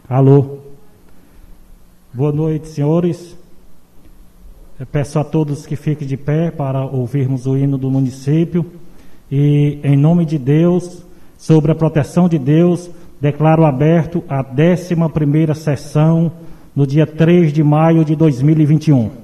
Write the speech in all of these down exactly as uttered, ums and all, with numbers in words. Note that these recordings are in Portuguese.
Alô. Boa noite, senhores. Eu peço a todos que fiquem de pé para ouvirmos o hino do município. E, em nome de Deus, sobre a proteção de Deus, declaro aberto a décima primeira sessão no dia três de maio de dois mil e vinte e um.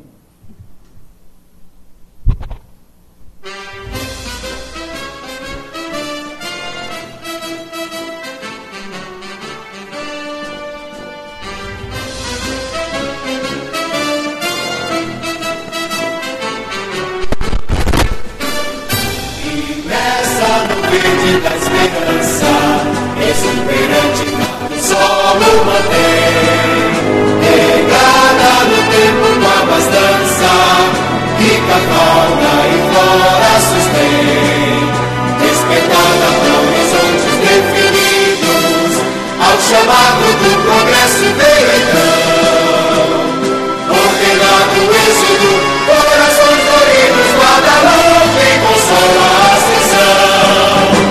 Da esperança, exuberante o solo mantém, regada no tempo com abastança, rica fauna e flora sustém, despertada para horizontes definidos, ao chamado do progresso veio então, ordenado o êxodo, corações doridos, Guadalupe consola a ascensão.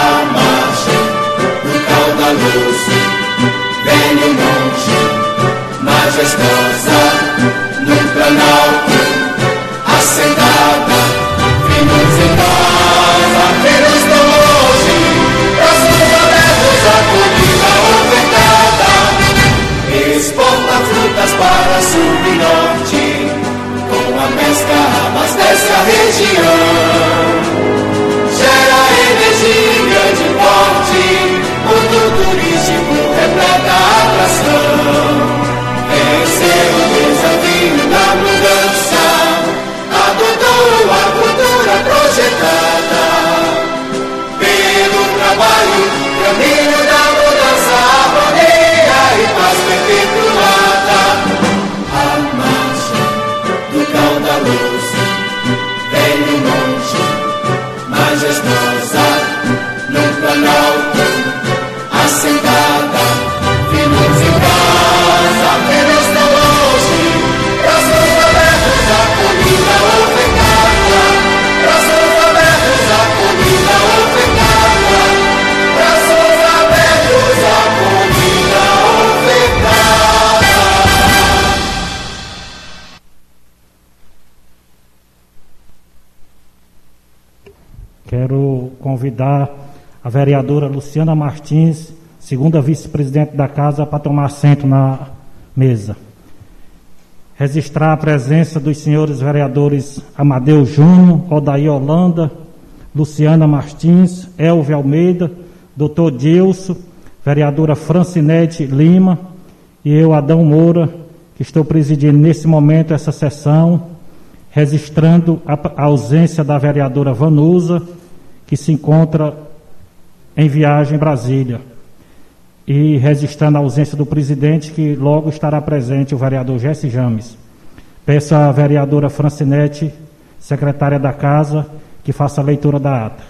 Luz, velho monte, majestosa, num planalto, assentada, vimos em paz, apenas tão longe, braços abertos, acolhida ofertada, exporta frutas para sul e norte, com a pesca abastece a região, gera energia em grande porte, mundo turístico repleta a atração. Venceu o desafio da mudança, adotou a cultura projetada. Pelo trabalho, caminho da mudança, harmonia e paz perpetuada. A marcha do caudaloso, velho monte, majestosa, num planalto, assentada, vimos em paz, apenas tão longe, braços abertos, acolhida ofertada, braços abertos, acolhida ofertada, braços abertos, acolhida ofertada. Quero convidar a vereadora Luciana Martins, segunda vice-presidente da Casa, para tomar assento na mesa. Registrar a presença dos senhores vereadores Amadeu Júnior, Odair Holanda, Luciana Martins, Elvio Almeida, doutor Dilson, vereadora Francinete Lima e eu, Adão Moura, que estou presidindo nesse momento essa sessão, registrando a ausência da vereadora Vanusa, que se encontra em viagem em Brasília, e registrando a ausência do presidente, que logo estará presente o vereador Jesse James. Peço à vereadora Francinete, secretária da Casa, que faça a leitura da ata.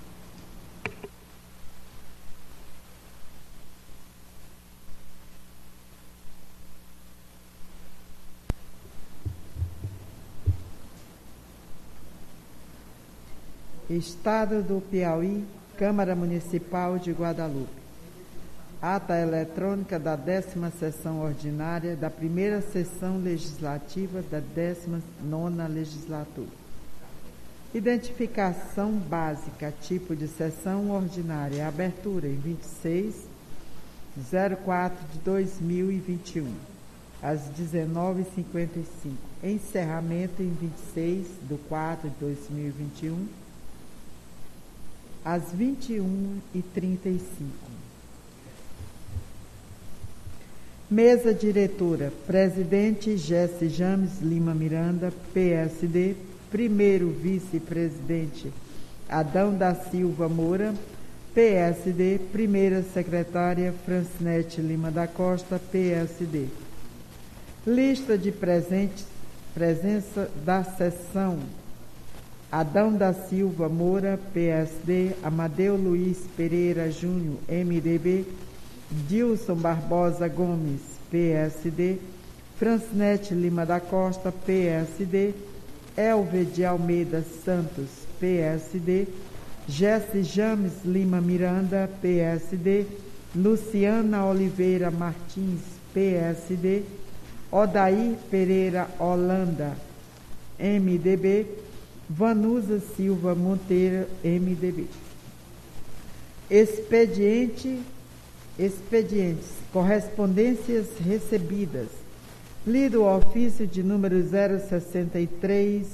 Estado do Piauí, Câmara Municipal de Guadalupe. Ata eletrônica da décima sessão ordinária da primeira sessão legislativa da décima nona legislatura. Identificação básica, tipo de sessão ordinária, abertura em vinte e seis de zero quatro de dois mil e vinte e um, às dezenove e cinquenta e cinco. Encerramento em vinte e seis de quatro de dois mil e vinte e um, às vinte e uma e trinta e cinco. Mesa diretora, presidente Jesse James Lima Miranda, P S D, primeiro vice-presidente Adão da Silva Moura, P S D, primeira secretária Francinete Lima da Costa, P S D. Lista de presentes, presença da sessão: Adão da Silva Moura, P S D, Amadeu Luiz Pereira Júnior, M D B, Dilson Barbosa Gomes, P S D, Francinete Lima da Costa, P S D, Elvio de Almeida Santos, P S D, Jesse James Lima Miranda, P S D, Luciana Oliveira Martins, P S D, Odair Pereira Holanda, M D B, Vanusa Silva Monteiro, M D B. Expediente, expedientes, correspondências recebidas. Lido o ofício de número zero sessenta e três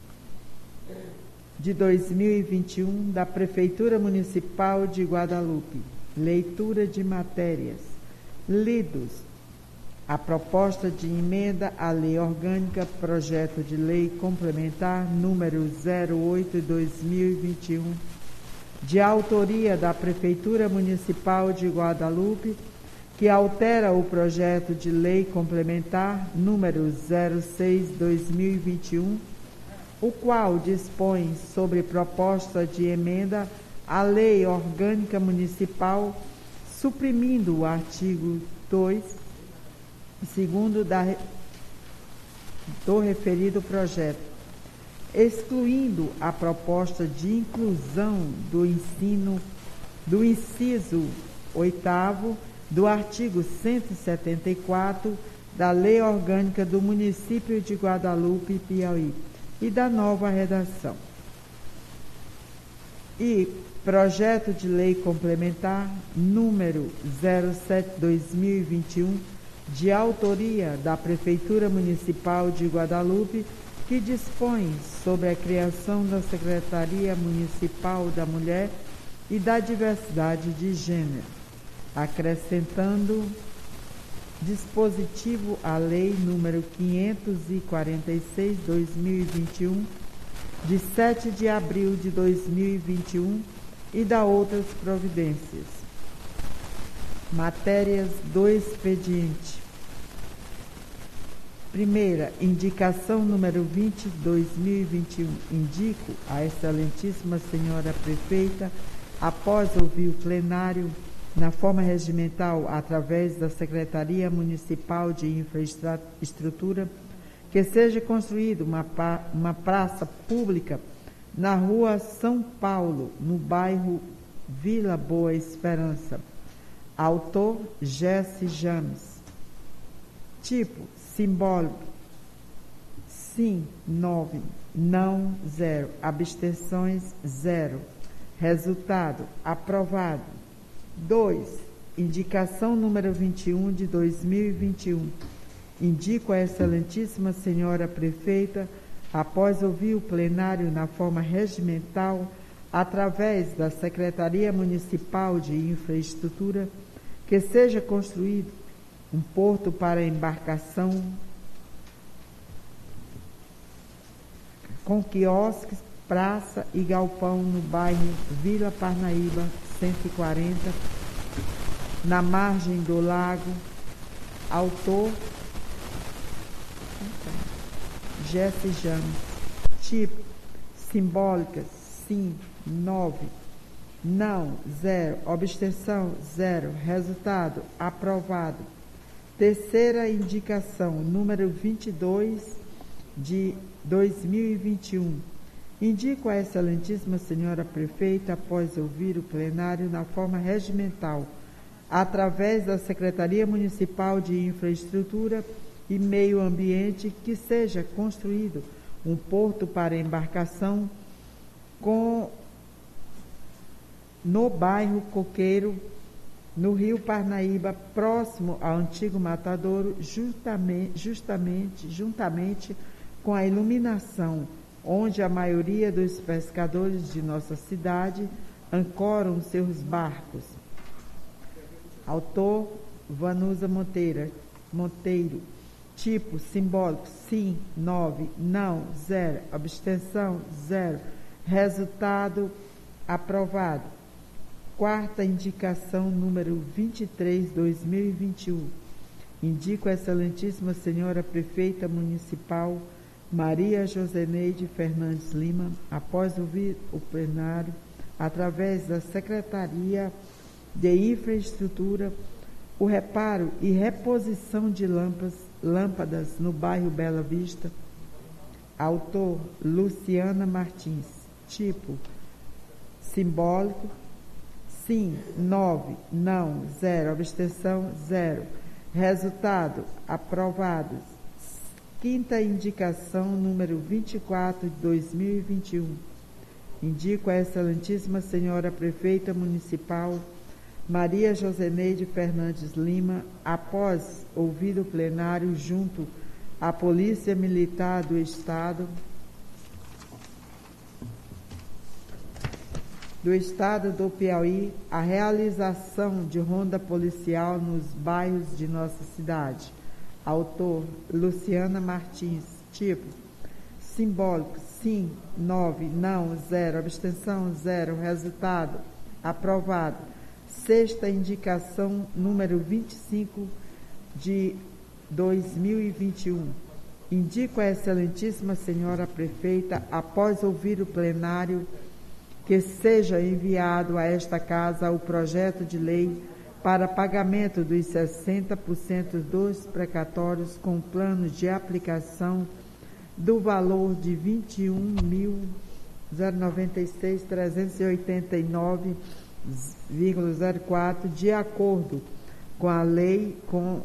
de dois mil e vinte e um da Prefeitura Municipal de Guadalupe. Leitura de matérias. Lidos a proposta de emenda à Lei Orgânica, projeto de lei complementar número zero oito de dois mil e vinte e um, de autoria da Prefeitura Municipal de Guadalupe, que altera o projeto de lei complementar número zero seis de dois mil e vinte e um, o qual dispõe sobre proposta de emenda à Lei Orgânica Municipal, suprimindo o artigo dois, segundo da, do referido projeto, excluindo a proposta de inclusão do ensino do inciso oitavo do artigo cento e setenta e quatro da Lei Orgânica do Município de Guadalupe, Piauí, e da nova redação. E projeto de lei complementar número zero sete de dois mil e vinte e um, de autoria da Prefeitura Municipal de Guadalupe, que dispõe sobre a criação da Secretaria Municipal da Mulher e da Diversidade de Gênero, acrescentando dispositivo à Lei número quinhentos e quarenta e seis de dois mil e vinte e um, de sete de abril de dois mil e vinte e um, e da outras providências. Matérias do expediente. Primeira, indicação número vinte de dois mil e vinte e um. Indico a excelentíssima senhora prefeita, após ouvir o plenário, na forma regimental, através da Secretaria Municipal de Infraestrutura, que seja construída uma, uma praça pública na rua São Paulo, no bairro Vila Boa Esperança. Autor, Jesse James. Tipo, simbólico, sim, nove, não, zero. Abstenções, zero. Resultado, aprovado. dois. Indicação número vinte e um de dois mil e vinte e um. Indico a excelentíssima senhora prefeita, após ouvir o plenário na forma regimental, através da Secretaria Municipal de Infraestrutura, que seja construído um porto para embarcação com quiosques, praça e galpão no bairro Vila Parnaíba, cento e quarenta, na margem do lago. Autor, Jesse James. Tipo, simbólica, sim, nove. Não, zero. Abstenção, zero. Resultado, aprovado. Terceira indicação, número vinte e dois de dois mil e vinte e um. Indico a excelentíssima senhora prefeita, após ouvir o plenário na forma regimental, através da Secretaria Municipal de Infraestrutura e Meio Ambiente, que seja construído um porto para embarcação com, no bairro Coqueiro, no Rio Parnaíba, próximo ao antigo matadouro, justamente, justamente, juntamente com a iluminação, onde a maioria dos pescadores de nossa cidade ancoram seus barcos. Autor, Vanusa Monteiro. Monteiro. Tipo, simbólico, sim, nove, não, zero. Abstenção, zero. Resultado, aprovado. Quarta indicação, número vinte e três de dois mil e vinte e um. Indico a excelentíssima senhora prefeita municipal, Maria Joseneide Fernandes Lima, após ouvir o plenário, através da Secretaria de Infraestrutura, o reparo e reposição de lâmpadas, lâmpadas no bairro Bela Vista. Autor, Luciana Martins. Tipo, simbólico, sim, nove, não, zero, abstenção, zero. Resultado, aprovados. Quinta indicação, número vinte e quatro de dois mil e vinte e um. Indico a excelentíssima senhora prefeita municipal Maria Joseneide Fernandes Lima, após ouvido o plenário junto à Polícia Militar do Estado, do Estado do Piauí, a realização de ronda policial nos bairros de nossa cidade. Autor, Luciana Martins. Tipo, simbólico, sim, nove, não, zero, abstenção, zero. Resultado, aprovado. Sexta indicação, número vinte e cinco de dois mil e vinte e um. Indico a excelentíssima senhora prefeita, após ouvir o plenário, que seja enviado a esta casa o projeto de lei para pagamento dos sessenta por cento dos precatórios com plano de aplicação do valor de vinte e um mil noventa e seis mil trezentos e oitenta e nove vírgula zero quatro, de acordo com a lei com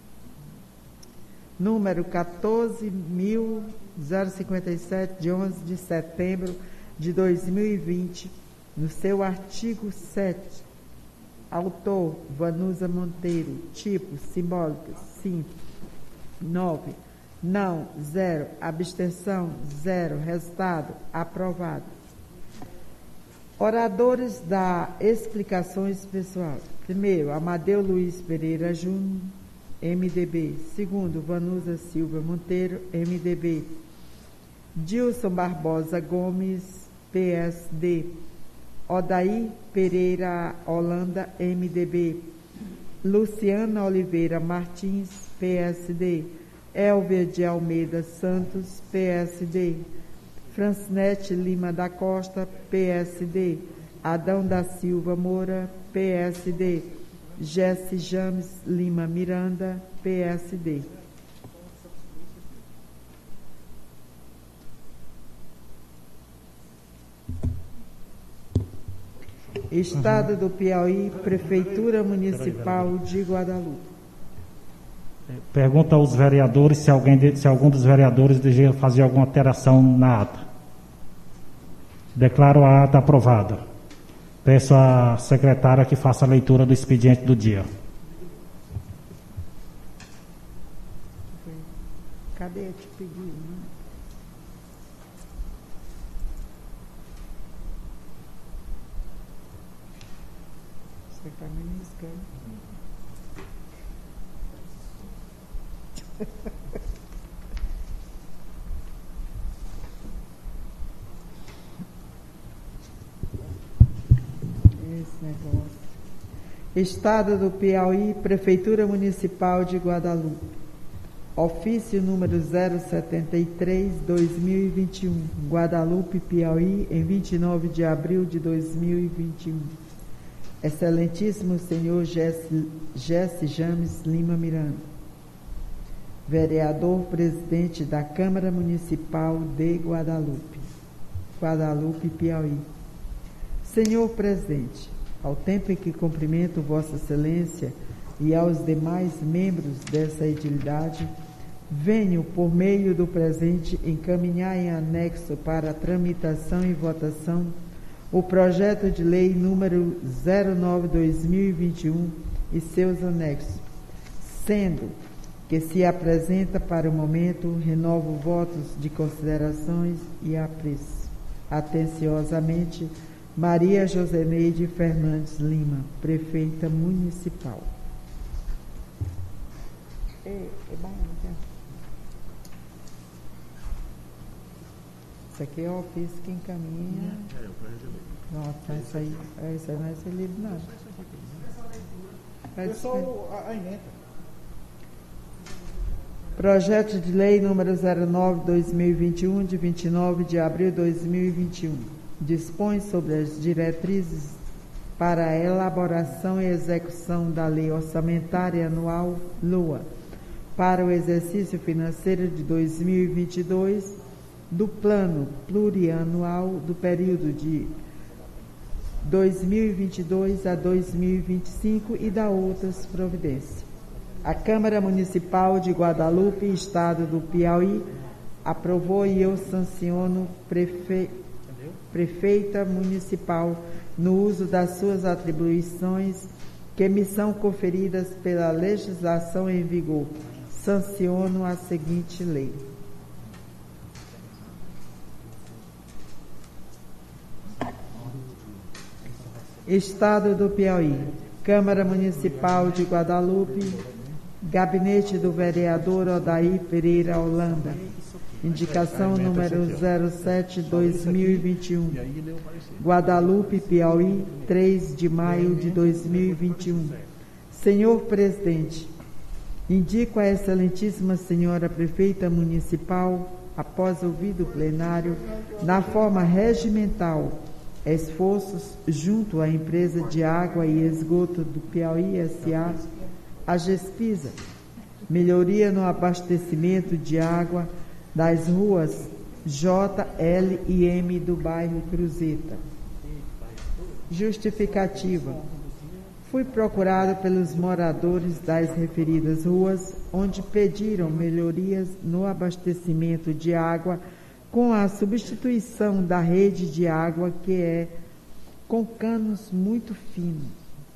número quatorze mil cinquenta e sete, de onze de setembro de dois mil e vinte, no seu artigo sete. Autor, Vanusa Monteiro. Tipo, simbólico, sim, nove, não, zero, abstenção, zero. Resultado, aprovado. Oradores da explicações pessoais. Primeiro, Amadeu Luiz Pereira Júnior, M D B. Segundo, Vanusa Silva Monteiro, M D B. Dilson Barbosa Gomes, P S D. Odair Pereira Holanda, M D B. Luciana Oliveira Martins, P S D. Elvia de Almeida Santos, P S D. Francinete Lima da Costa, P S D. Adão da Silva Moura, P S D. Jesse James Lima Miranda, P S D. Estado do Piauí, Prefeitura Municipal de Guadalupe. Pergunta aos vereadores se, alguém de, se algum dos vereadores deseja fazer alguma alteração na ata. Declaro a ata aprovada. Peço à secretária que faça a leitura do expediente do dia. Cadê? Te pedi, né? Você está me riscando. Esse negócio. Estado do Piauí, Prefeitura Municipal de Guadalupe. Ofício número zero setenta e três, dois mil e vinte e um. Guadalupe, Piauí, em vinte e nove de abril de dois mil e vinte e um. Excelentíssimo senhor Jesse, Jesse James Lima Miranda, vereador presidente da Câmara Municipal de Guadalupe, Guadalupe, Piauí. Senhor presidente, ao tempo em que cumprimento Vossa Excelência e aos demais membros dessa edilidade, venho, por meio do presente, encaminhar em anexo para a tramitação e votação o projeto de lei número zero nove barra dois mil e vinte e um e seus anexos, sendo que se apresenta para o momento, renovo votos de considerações e apreço. Atenciosamente, Maria Joseneide Fernandes Lima, Prefeita Municipal. É, é bom, né? Isso aqui é o ofício que encaminha. É, eu Nossa, isso aí, é, isso aí não vai ser lido, não. É só a, a emenda. Projeto de lei número zero nove barra dois mil e vinte e um, de vinte e nove de abril de dois mil e vinte e um. Dispõe sobre as diretrizes para a elaboração e execução da Lei Orçamentária Anual (LOA) para o exercício financeiro de dois mil e vinte e dois, do Plano Plurianual do período de dois mil e vinte e dois a dois mil e vinte e cinco e da outras providências. A Câmara Municipal de Guadalupe, Estado do Piauí, aprovou e eu sanciono prefe... prefeita municipal no uso das suas atribuições que me são conferidas pela legislação em vigor. Sanciono a seguinte lei. Estado do Piauí, Câmara Municipal de Guadalupe, Gabinete do Vereador Odair Pereira Holanda, indicação número zero sete barra dois mil e vinte e um, Guadalupe, Piauí, três de maio de dois mil e vinte e um. Senhor Presidente, indico a excelentíssima senhora Prefeita Municipal, após ouvido plenário, na forma regimental, esforços junto à Empresa de Água e Esgoto do Piauí S A, a GESPISA, melhoria no abastecimento de água das ruas J, L e M do bairro Cruzeta. Justificativa. Fui procurado pelos moradores das referidas ruas, onde pediram melhorias no abastecimento de água com a substituição da rede de água, que é com canos muito finos.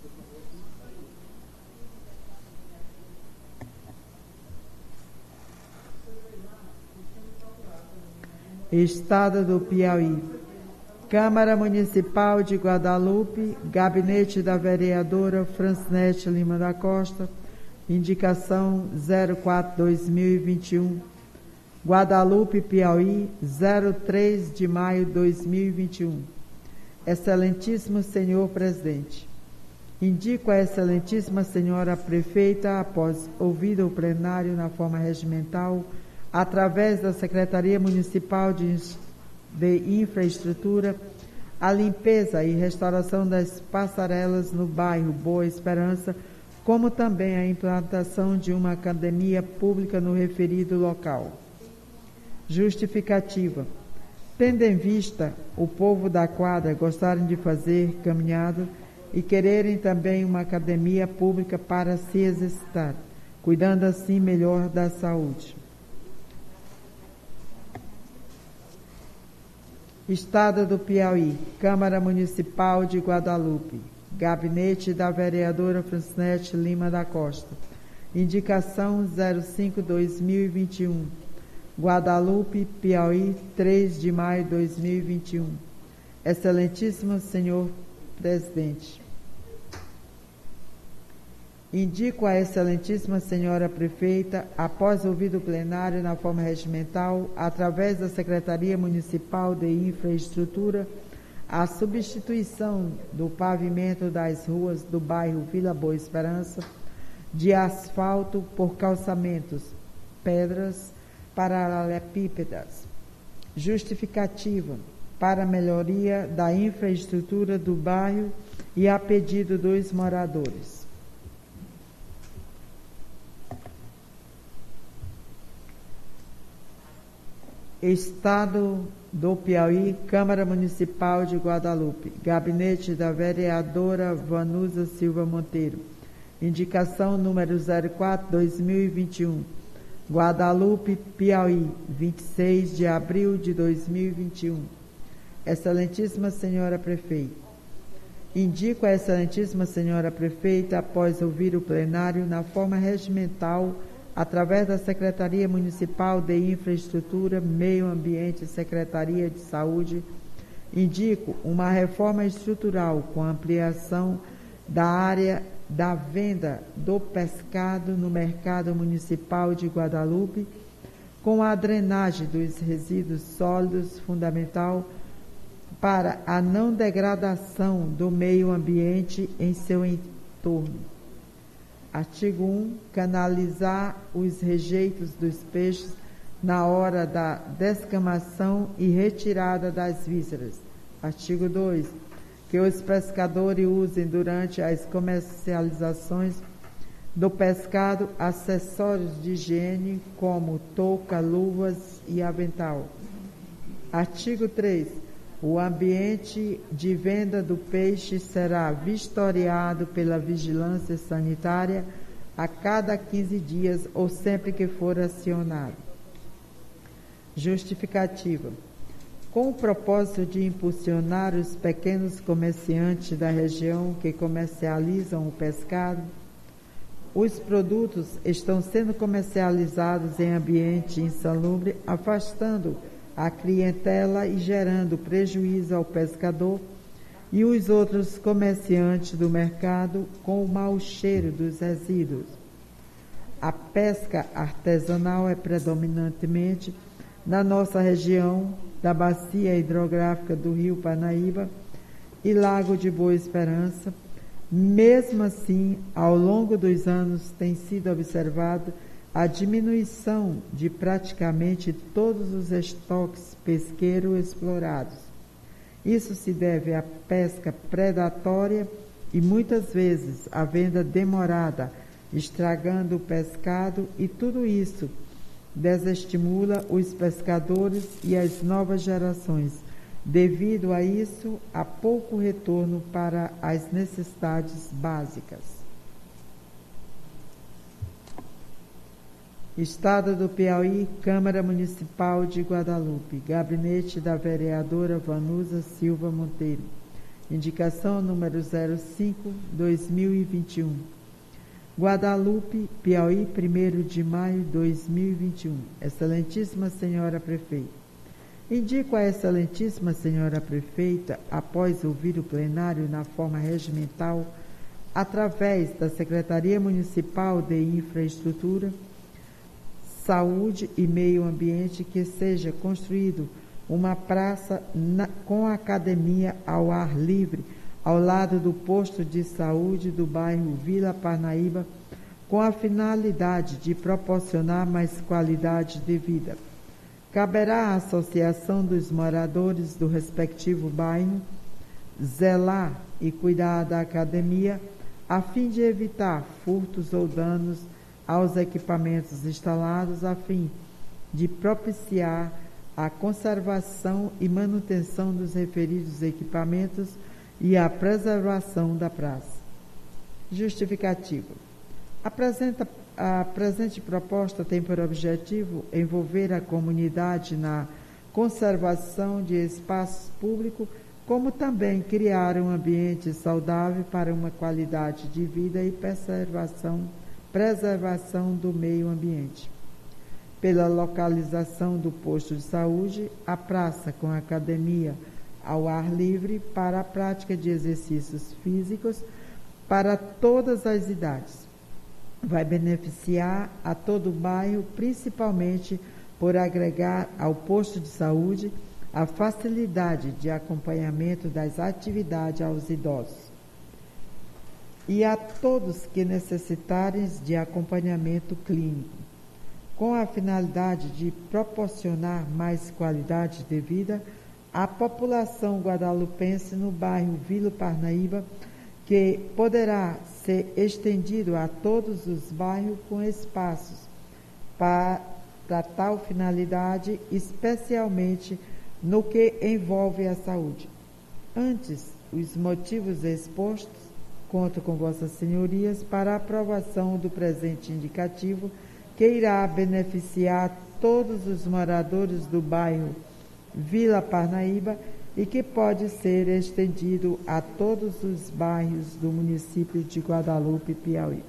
Estado do Piauí, Câmara Municipal de Guadalupe, Gabinete da Vereadora Francinete Lima da Costa, indicação zero quatro barra dois mil e vinte e um, Guadalupe, Piauí, zero três de maio de dois mil e vinte e um. Excelentíssimo Senhor Presidente, indico a Excelentíssima Senhora Prefeita, após ouvido o plenário na forma regimental, através da Secretaria Municipal de, de Infraestrutura, a limpeza e restauração das passarelas no bairro Boa Esperança, como também a implantação de uma academia pública no referido local. Justificativa. Tendo em vista o povo da quadra gostarem de fazer caminhada e quererem também uma academia pública para se exercitar, cuidando assim melhor da saúde. Estado do Piauí, Câmara Municipal de Guadalupe, Gabinete da Vereadora Francinete Lima da Costa, indicação zero cinco barra dois mil e vinte e um, Guadalupe, Piauí, três de maio de dois mil e vinte e um. Excelentíssimo Senhor Presidente, indico a Excelentíssima Senhora Prefeita, após ouvido plenário na forma regimental, através da Secretaria Municipal de Infraestrutura, a substituição do pavimento das ruas do bairro Vila Boa Esperança de asfalto por calçamentos, pedras paralelepípedas. Justificativa. Para melhoria da infraestrutura do bairro e a pedido dos moradores. Estado do Piauí, Câmara Municipal de Guadalupe, Gabinete da Vereadora Vanusa Silva Monteiro, indicação número zero quatro barra dois mil e vinte e um, Guadalupe, Piauí, vinte e seis de abril de dois mil e vinte e um. Excelentíssima Senhora Prefeita, indico a Excelentíssima Senhora Prefeita, após ouvir o plenário na forma regimental, através da Secretaria Municipal de Infraestrutura, Meio Ambiente e Secretaria de Saúde, indico uma reforma estrutural com ampliação da área da venda do pescado no mercado municipal de Guadalupe, com a drenagem dos resíduos sólidos, fundamental para a não degradação do meio ambiente em seu entorno. Artigo um. Canalizar os rejeitos dos peixes na hora da descamação e retirada das vísceras. Artigo dois. Que os pescadores usem durante as comercializações do pescado acessórios de higiene como touca, luvas e avental. Artigo três. O ambiente de venda do peixe será vistoriado pela vigilância sanitária a cada quinze dias ou sempre que for acionado. Justificativa. Com o propósito de impulsionar os pequenos comerciantes da região que comercializam o pescado, os produtos estão sendo comercializados em ambiente insalubre, afastando a clientela e gerando prejuízo ao pescador e os outros comerciantes do mercado com o mau cheiro dos resíduos. A pesca artesanal é predominantemente na nossa região da bacia hidrográfica do Rio Parnaíba e Lago de Boa Esperança. Mesmo assim, ao longo dos anos tem sido observado a diminuição de praticamente todos os estoques pesqueiros explorados. Isso se deve à pesca predatória e muitas vezes à venda demorada, estragando o pescado, e tudo isso desestimula os pescadores e as novas gerações. Devido a isso, há pouco retorno para as necessidades básicas. Estado do Piauí, Câmara Municipal de Guadalupe, gabinete da vereadora Vanusa Silva Monteiro. Indicação número zero cinco, dois mil e vinte e um. Guadalupe, Piauí, primeiro de maio de dois mil e vinte e um. Excelentíssima Senhora Prefeita. Indico a Excelentíssima Senhora Prefeita, após ouvir o plenário na forma regimental, através da Secretaria Municipal de Infraestrutura, Saúde e Meio Ambiente, que seja construído uma praça na, com academia ao ar livre, ao lado do posto de saúde do bairro Vila Parnaíba, com a finalidade de proporcionar mais qualidade de vida. Caberá à associação dos moradores do respectivo bairro zelar e cuidar da academia, a fim de evitar furtos ou danos aos equipamentos instalados, a fim de propiciar a conservação e manutenção dos referidos equipamentos e a preservação da praça. Justificativa. Apresenta, a presente proposta tem por objetivo envolver a comunidade na conservação de espaços públicos, como também criar um ambiente saudável para uma qualidade de vida e preservação preservação do meio ambiente. Pela localização do posto de saúde, a praça com academia ao ar livre para a prática de exercícios físicos para todas as idades. Vai beneficiar a todo o bairro, principalmente por agregar ao posto de saúde a facilidade de acompanhamento das atividades aos idosos e a todos que necessitarem de acompanhamento clínico, com a finalidade de proporcionar mais qualidade de vida à população guadalupense no bairro Vila Parnaíba, que poderá ser estendido a todos os bairros com espaços para, para tal finalidade, especialmente no que envolve a saúde. Antes, os motivos expostos, conto com vossas senhorias para a aprovação do presente indicativo, que irá beneficiar todos os moradores do bairro Vila Parnaíba e que pode ser estendido a todos os bairros do município de Guadalupe, Piauí.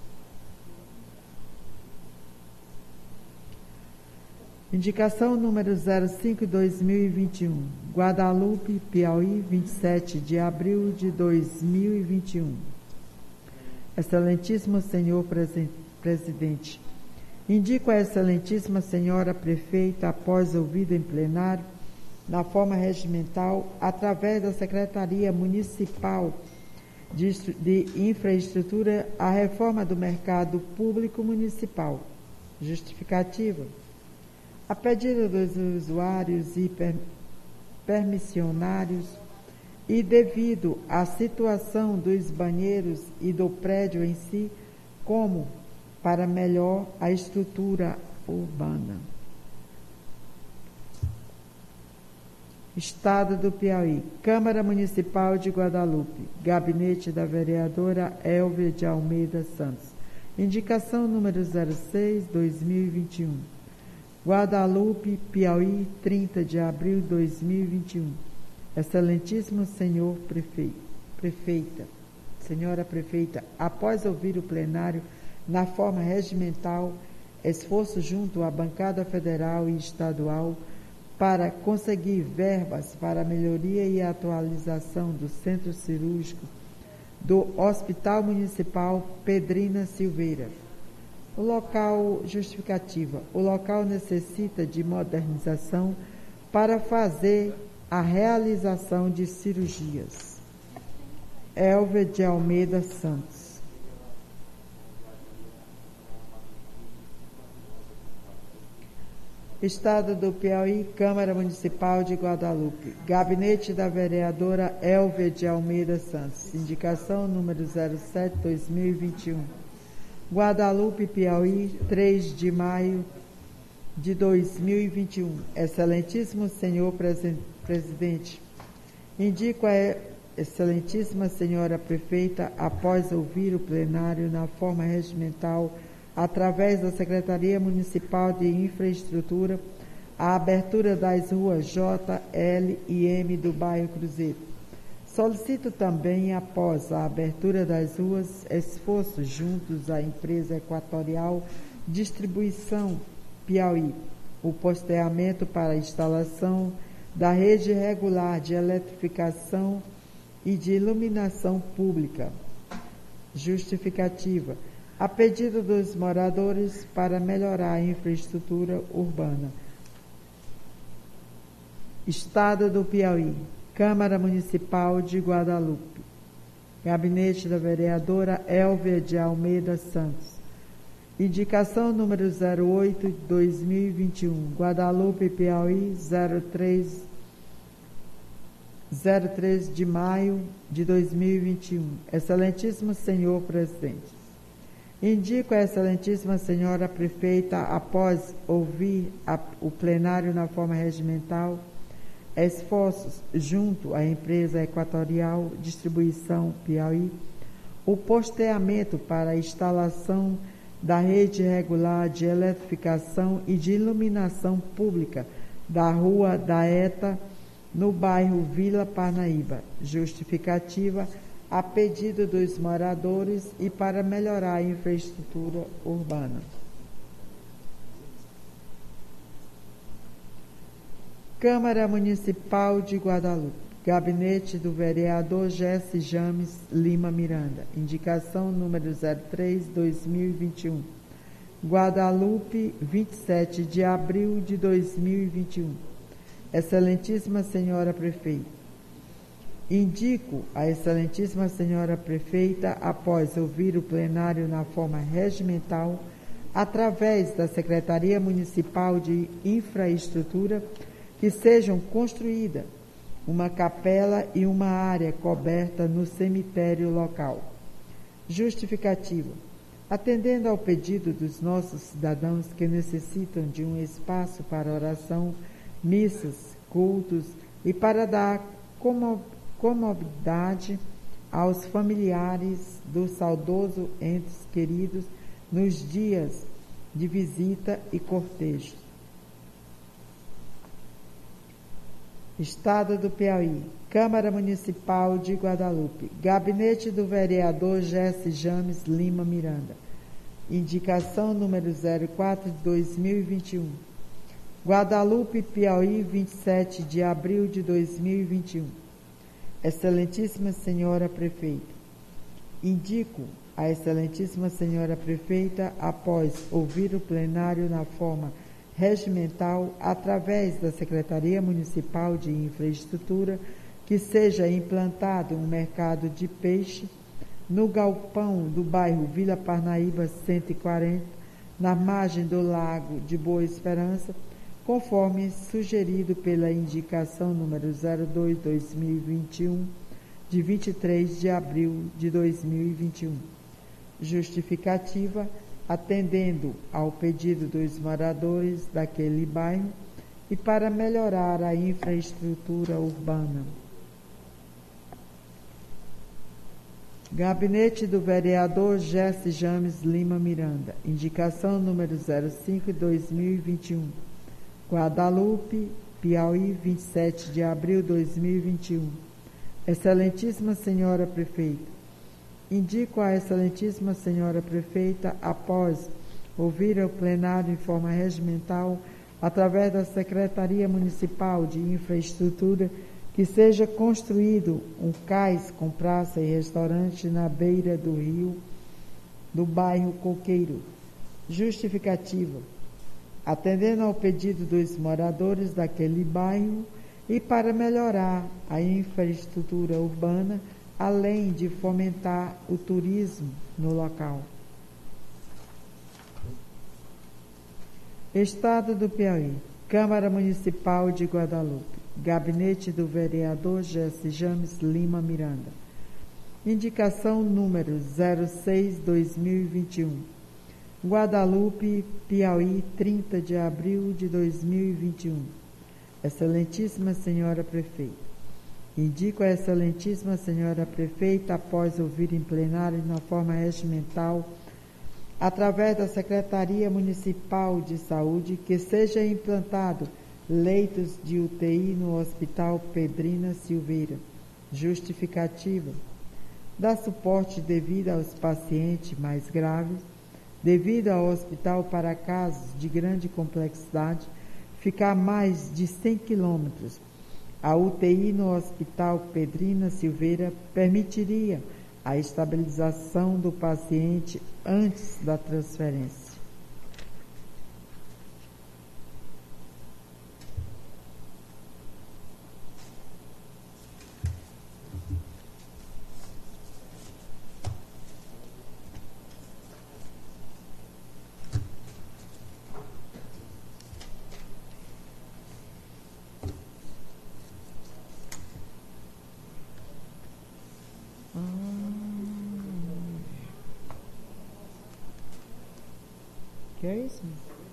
Indicação número zero cinco, dois mil e vinte e um. Guadalupe, Piauí, vinte e sete de abril de dois mil e vinte e um. Excelentíssimo Senhor Presidente, indico a Excelentíssima Senhora Prefeita, após ouvido em plenário, na forma regimental, através da Secretaria Municipal de, de Infraestrutura, a reforma do mercado público municipal. Justificativa. A pedido dos usuários e per, permissionários e devido à situação dos banheiros e do prédio em si, como para melhor a estrutura urbana. Estado do Piauí, Câmara Municipal de Guadalupe, gabinete da vereadora Elvia de Almeida Santos. Indicação número zero seis, dois mil e vinte e um. Guadalupe, Piauí, trinta de abril de dois mil e vinte e um. Excelentíssimo senhor prefeito, prefeita, senhora prefeita, após ouvir o plenário na forma regimental, esforço junto à bancada federal e estadual para conseguir verbas para a melhoria e atualização do centro cirúrgico do Hospital Municipal Pedrina Silveira. O local, justificativa, o local necessita de modernização para fazer a realização de cirurgias. Elvia de Almeida Santos. Estado do Piauí, Câmara Municipal de Guadalupe, gabinete da vereadora Elvia de Almeida Santos, indicação número zero sete, dois mil e vinte e um. Guadalupe, Piauí, três de maio de dois mil e vinte e um. Excelentíssimo senhor presidente, indico a excelentíssima senhora prefeita, após ouvir o plenário na forma regimental, através da Secretaria Municipal de Infraestrutura, a abertura das ruas J, L e M do bairro Cruzeiro. Solicito também, após a abertura das ruas, esforços juntos à empresa Equatorial Distribuição Piauí, o posteamento para a instalação da rede regular de eletrificação e de iluminação pública. Justificativa. A pedido dos moradores para melhorar a infraestrutura urbana. Estado do Piauí, Câmara Municipal de Guadalupe, gabinete da vereadora Elvia de Almeida Santos. Indicação número zero oito, dois mil e vinte e um, Guadalupe, Piauí, zero três de maio de dois mil e vinte e um. Excelentíssimo senhor presidente, indico a excelentíssima senhora prefeita, após ouvir a, o plenário na forma regimental, esforços junto à empresa Equatorial Distribuição Piauí, o posteamento para a instalação da rede regular de eletrificação e de iluminação pública da Rua da Eta, no bairro Vila Parnaíba. Justificativa, a pedido dos moradores e para melhorar a infraestrutura urbana. Câmara Municipal de Guadalupe, gabinete do vereador Jesse James Lima Miranda, indicação número zero três, dois mil e vinte e um. Guadalupe, vinte e sete de abril de dois mil e vinte e um. Excelentíssima senhora prefeita, indico a excelentíssima senhora prefeita, após ouvir o plenário na forma regimental, através da Secretaria Municipal de Infraestrutura, que sejam construídas uma capela e uma área coberta no cemitério local. Justificativa. Atendendo ao pedido dos nossos cidadãos que necessitam de um espaço para oração, missas, cultos e para dar comodidade aos familiares do saudoso entes queridos nos dias de visita e cortejo. Estado do Piauí, Câmara Municipal de Guadalupe, gabinete do vereador Jesse James Lima Miranda, indicação número zero quatro de dois mil e vinte e um. Guadalupe, Piauí, vinte e sete de abril de dois mil e vinte e um. Excelentíssima senhora prefeita, indico a excelentíssima senhora prefeita, após ouvir o plenário na forma regimental, através da Secretaria Municipal de Infraestrutura, que seja implantado um mercado de peixe no galpão do bairro Vila Parnaíba cento e quarenta, na margem do Lago de Boa Esperança, conforme sugerido pela indicação número zero dois, dois mil e vinte e um, de vinte e três de abril de dois mil e vinte e um. Justificativa, atendendo ao pedido dos moradores daquele bairro, e para melhorar a infraestrutura urbana. Gabinete do vereador Jesse James Lima Miranda. Indicação número zero cinco de dois mil e vinte e um. Guadalupe, Piauí, vinte e sete de abril de dois mil e vinte e um. Excelentíssima Senhora Prefeita, indico a Excelentíssima Senhora Prefeita, após ouvir o plenário em forma regimental, através da Secretaria Municipal de Infraestrutura, que seja construído um cais com praça e restaurante na beira do rio do bairro Coqueiro. Justificativa: atendendo ao pedido dos moradores daquele bairro e para melhorar a infraestrutura urbana, além de fomentar o turismo no local. Estado do Piauí. Câmara Municipal de Guadalupe. Gabinete do vereador Jesse James Lima Miranda. Indicação número zero seis de dois mil e vinte e um. Guadalupe, Piauí, trinta de abril de dois mil e vinte e um. Excelentíssima Senhora Prefeita, indico a Excelentíssima Senhora Prefeita, após ouvir em plenário na forma regimental, através da Secretaria Municipal de Saúde, que seja implantado leitos de U T I no Hospital Pedrina Silveira. Justificativa: dá suporte devido aos pacientes mais graves, devido ao hospital para casos de grande complexidade ficar mais de cem quilômetros. A U T I no Hospital Pedrina Silveira permitiria a estabilização do paciente antes da transferência. Que é isso?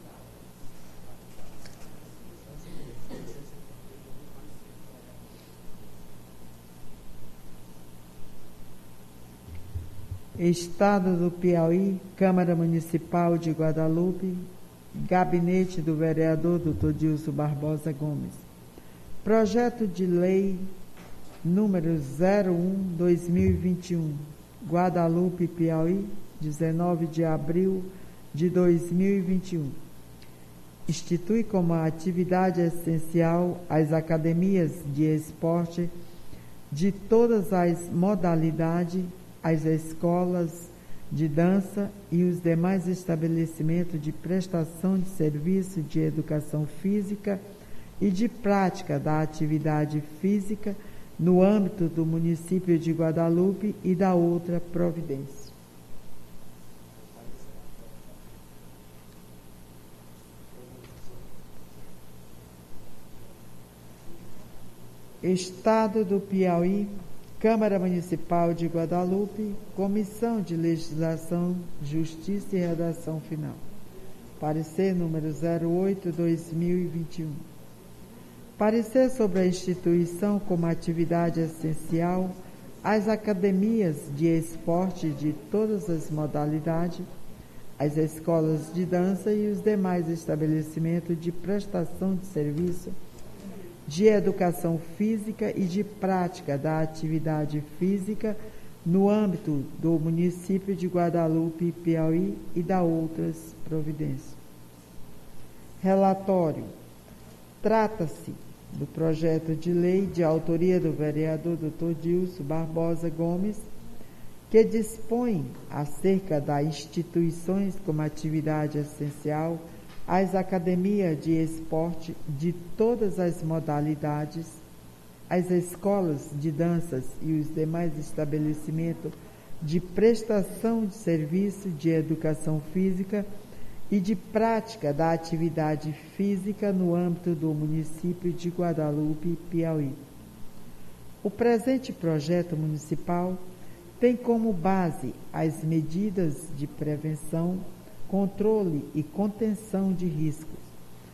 Estado do Piauí, Câmara Municipal de Guadalupe, Gabinete do vereador doutor Dilson Barbosa Gomes. Projeto de lei número zero um de dois mil e vinte e um, Guadalupe, Piauí, dezenove de abril de dois mil e vinte e um. Institui como atividade essencial as academias de esporte de todas as modalidades, as escolas de dança e os demais estabelecimentos de prestação de serviço de educação física e de prática da atividade física no âmbito do município de Guadalupe e da outra providência. Estado do Piauí, Câmara Municipal de Guadalupe, Comissão de Legislação, Justiça e Redação Final. Parecer número zero oito de dois mil e vinte e um. Parecer sobre a instituição como atividade essencial as academias de esporte de todas as modalidades, as escolas de dança e os demais estabelecimentos de prestação de serviço de educação física e de prática da atividade física no âmbito do município de Guadalupe, Piauí e da outras providências. Relatório. Trata-se do projeto de lei de autoria do vereador doutor Dilson Barbosa Gomes, que dispõe acerca das instituições como atividade essencial as academias de esporte de todas as modalidades, as escolas de danças e os demais estabelecimentos de prestação de serviço de educação física e de prática da atividade física no âmbito do município de Guadalupe, Piauí. O presente projeto municipal tem como base as medidas de prevenção, controle e contenção de riscos,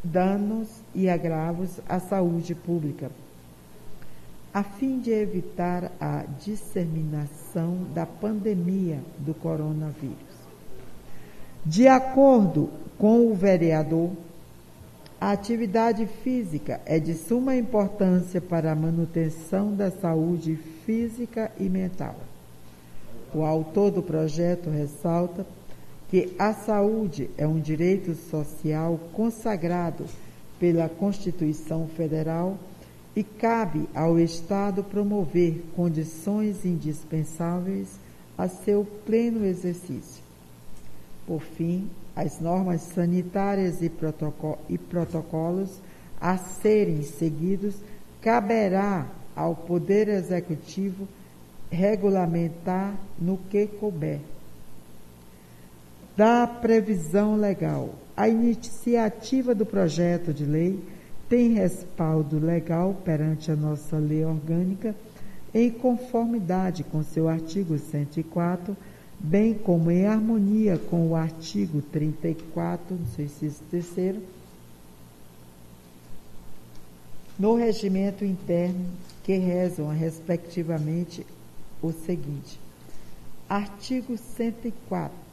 danos e agravos à saúde pública, a fim de evitar a disseminação da pandemia do coronavírus. De acordo com o vereador, a atividade física é de suma importância para a manutenção da saúde física e mental. O autor do projeto ressalta que a saúde é um direito social consagrado pela Constituição Federal e cabe ao Estado promover condições indispensáveis a seu pleno exercício. Por fim, as normas sanitárias e, protocol, e protocolos a serem seguidos caberá ao Poder Executivo regulamentar no que couber. Da previsão legal, a iniciativa do projeto de lei tem respaldo legal perante a nossa lei orgânica, em conformidade com seu artigo cento e quatro, bem como em harmonia com o artigo trinta e quatro, no seu inciso terceiro, no regimento interno, que rezam, respectivamente, o seguinte. Artigo cento e quatro.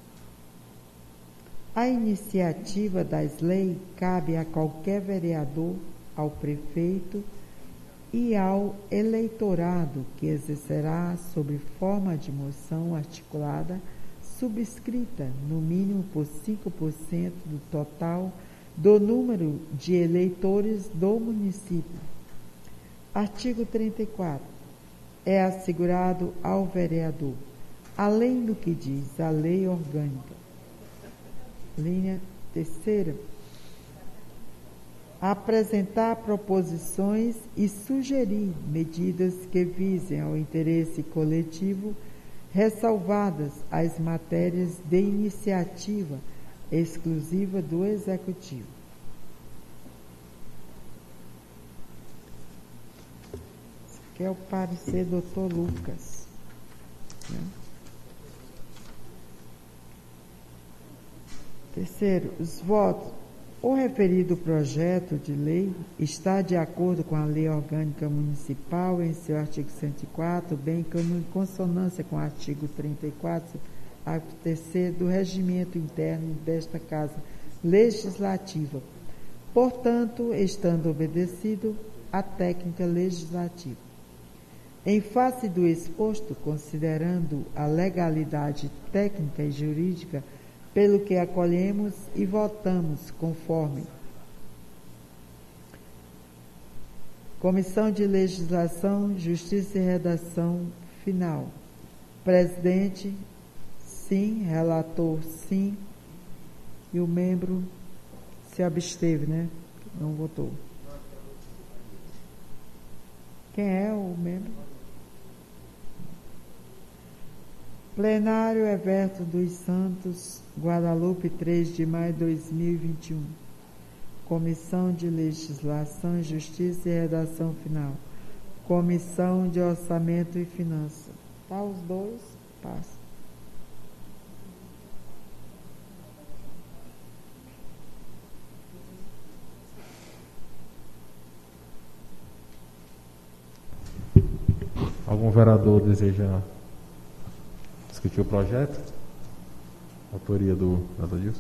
A iniciativa das leis cabe a qualquer vereador, ao prefeito e ao eleitorado que exercerá, sob forma de moção articulada, subscrita, no mínimo por cinco por cento do total do número de eleitores do município. Artigo trinta e quatro. É assegurado ao vereador, além do que diz a lei orgânica. Linha terceira. Apresentar proposições e sugerir medidas que visem ao interesse coletivo, ressalvadas as matérias de iniciativa exclusiva do Executivo. Esse aqui é o parecer do doutor Lucas, né? Terceiro, os votos. O referido projeto de lei está de acordo com a Lei Orgânica Municipal em seu artigo cento e quatro, bem como em consonância com o artigo trinta e quatro, parágrafo terceiro do regimento interno desta Casa Legislativa. Portanto, estando obedecido à técnica legislativa. Em face do exposto, considerando a legalidade técnica e jurídica, pelo que acolhemos e votamos conforme. Comissão de Legislação, Justiça e Redação Final. Presidente, sim. Relator, sim. E o membro se absteve, né? Não votou. Quem é o membro? Plenário Everto dos Santos, Guadalupe, três de maio de dois mil e vinte e um. Comissão de Legislação, Justiça e Redação Final. Comissão de Orçamento e Finanças. Tá os dois? Passa. Algum vereador deseja discutir o projeto? Autoria do vereador Dilson.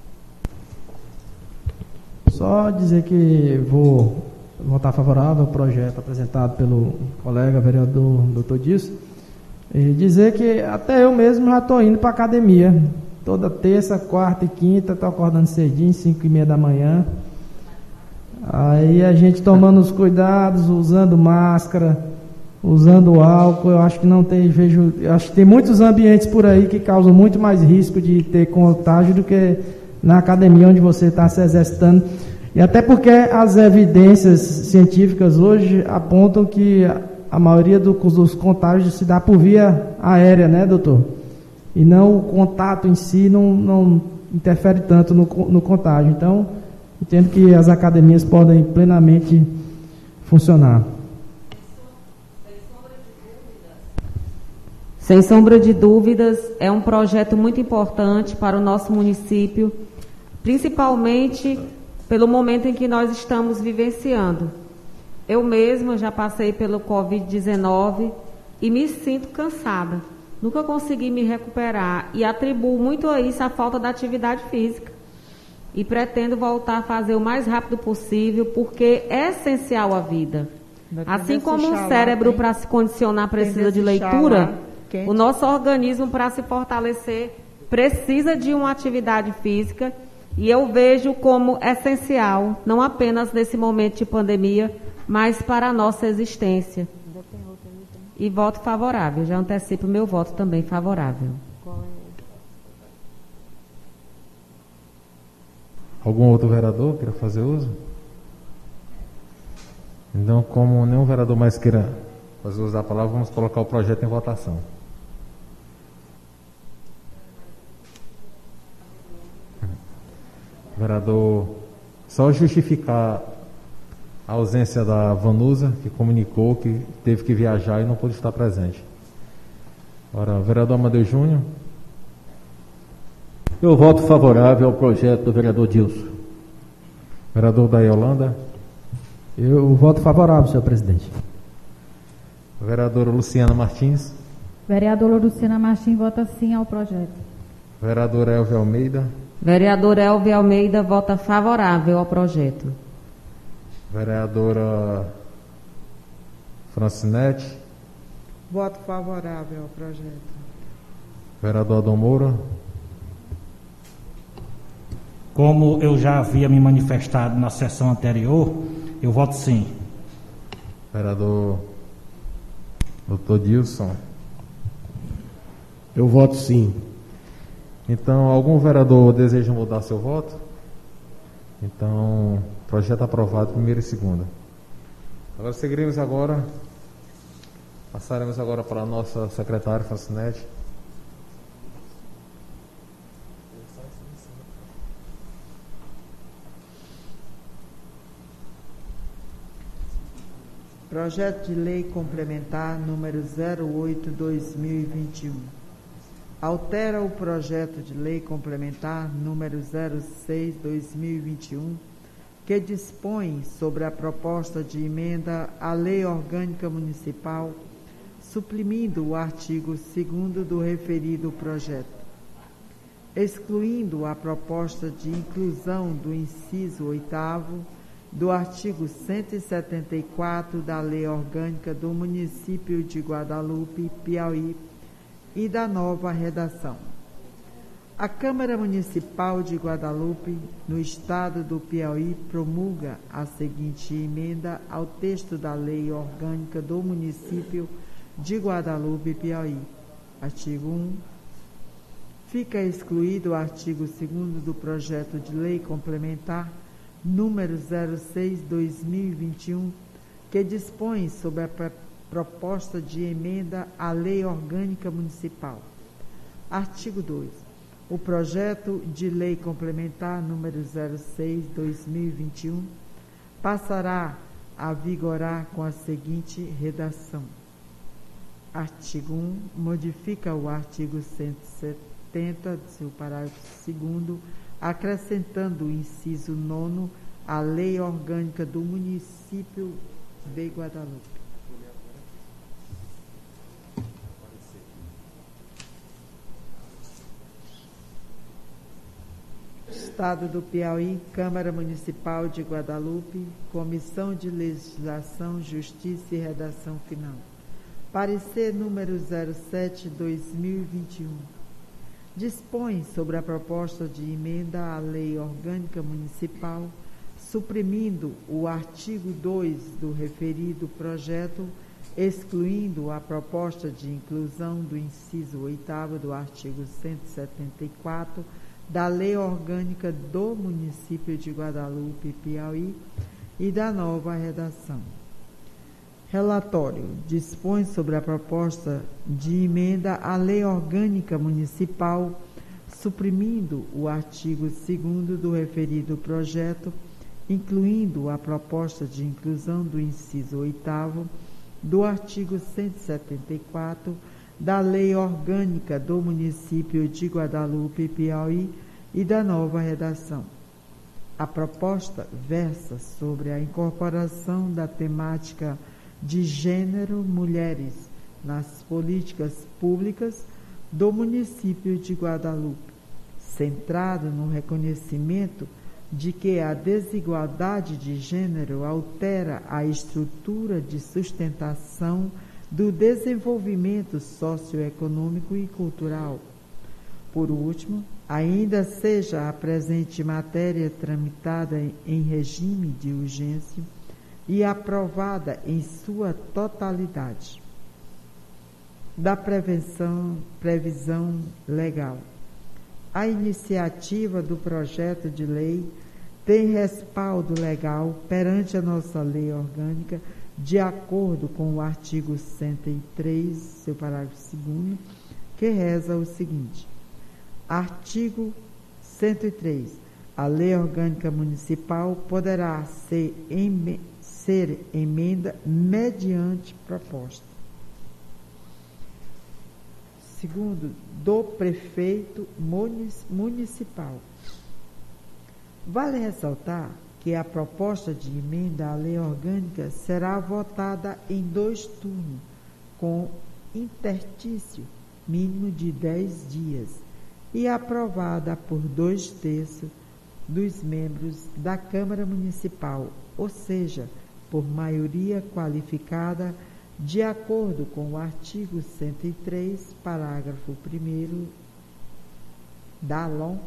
Só dizer que vou votar favorável ao projeto apresentado pelo colega vereador doutor Dilson. E dizer que até eu mesmo já estou indo para a academia. Toda terça, quarta e quinta, estou acordando cedinho, cinco e meia da manhã. Aí a gente tomando os cuidados, usando máscara, usando álcool. Eu acho que não tem, vejo, eu acho que tem muitos ambientes por aí que causam muito mais risco de ter contágio do que na academia onde você está se exercitando. E até porque as evidências científicas hoje apontam que a maioria do, dos contágios se dá por via aérea, né, doutor? E não o contato em si não, não interfere tanto no, no contágio. Então, entendo que as academias podem plenamente funcionar. Sem sombra de dúvidas, é um projeto muito importante para o nosso município, principalmente pelo momento em que nós estamos vivenciando. Eu mesma já passei pelo covid dezenove e me sinto cansada. Nunca consegui me recuperar e atribuo muito a isso a falta da atividade física. E pretendo voltar a fazer o mais rápido possível, porque é essencial à vida. Assim como o cérebro, para se condicionar, precisa de leitura, o nosso organismo, para se fortalecer, precisa de uma atividade física. E eu vejo como essencial, não apenas nesse momento de pandemia, mas para a nossa existência. E voto favorável. Já antecipo o meu voto também favorável. Algum outro vereador queira fazer uso? Então, como nenhum vereador mais queira fazer uso da palavra, vamos colocar o projeto em votação. Vereador, só justificar a ausência da Vanusa, que comunicou que teve que viajar e não pôde estar presente. Ora, vereador Amadeu Júnior. Eu voto favorável ao projeto do vereador Dilson. Vereador da Yolanda. Eu voto favorável, senhor presidente. Vereadora Luciana Martins. Vereadora Luciana Martins vota sim ao projeto. Vereadora Elvia Almeida. Vereadora Elvia Almeida vota favorável ao projeto. Vereadora Francinete. Voto favorável ao projeto. Vereador Adão Moura. Como eu já havia me manifestado na sessão anterior, eu voto sim. Vereador doutor Dilson. Eu voto sim. Então, algum vereador deseja mudar seu voto? Então, projeto aprovado, primeira e segunda. Agora seguiremos agora, passaremos agora para a nossa secretária Francinete. Projeto de Lei Complementar número zero oito barra dois mil e vinte e um. Altera o Projeto de Lei Complementar número zero seis barra dois mil e vinte e um, que dispõe sobre a proposta de emenda à Lei Orgânica Municipal, suprimindo o artigo segundo do referido projeto, excluindo a proposta de inclusão do inciso oitavo do artigo cento e setenta e quatro da Lei Orgânica do Município de Guadalupe, Piauí, e da nova redação. A Câmara Municipal de Guadalupe, no estado do Piauí, promulga a seguinte emenda ao texto da Lei Orgânica do Município de Guadalupe, Piauí. Artigo um. Fica excluído o artigo segundo do projeto de lei complementar número zero seis barra dois mil e vinte e um, que dispõe sobre a proposta de emenda à Lei Orgânica Municipal. Artigo dois. O projeto de lei complementar número zero seis barra dois mil e vinte e um passará a vigorar com a seguinte redação. Artigo um. Modifica o artigo cento e setenta, seu parágrafo segundo, acrescentando o inciso nono à Lei Orgânica do Município de Guadalupe. Estado do Piauí, Câmara Municipal de Guadalupe, Comissão de Legislação, Justiça e Redação Final. Parecer número zero sete barra dois mil e vinte e um. Dispõe sobre a proposta de emenda à Lei Orgânica Municipal, suprimindo o artigo dois do referido projeto, excluindo a proposta de inclusão do inciso oitavo do artigo cento e setenta e quatro da Lei Orgânica do Município de Guadalupe, Piauí, e da nova redação. Relatório. Dispõe sobre a proposta de emenda à Lei Orgânica Municipal, suprimindo o artigo segundo do referido projeto, incluindo a proposta de inclusão do inciso oitavo do artigo cento e setenta e quatro da Lei Orgânica do Município de Guadalupe, Piauí, e da nova redação. A proposta versa sobre a incorporação da temática de gênero mulheres nas políticas públicas do município de Guadalupe, centrado no reconhecimento de que a desigualdade de gênero altera a estrutura de sustentação do desenvolvimento socioeconômico e cultural. Por último, ainda seja a presente matéria tramitada em regime de urgência e aprovada em sua totalidade. Da prevenção, previsão legal. A iniciativa do projeto de lei tem respaldo legal perante a nossa lei orgânica, de acordo com o artigo cento e três, seu parágrafo segundo, que reza o seguinte: artigo cento e três. A lei orgânica municipal poderá ser, em, ser emenda mediante proposta. Segundo, do prefeito municipal. Vale ressaltar que a proposta de emenda à lei orgânica será votada em dois turnos, com interstício mínimo de dez dias, e aprovada por dois terços dos membros da Câmara Municipal, ou seja, por maioria qualificada, de acordo com o artigo cento e três, parágrafo primeiro da L O M.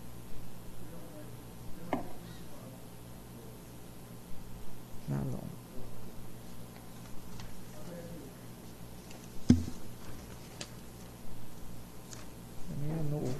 Da L O M. É novo.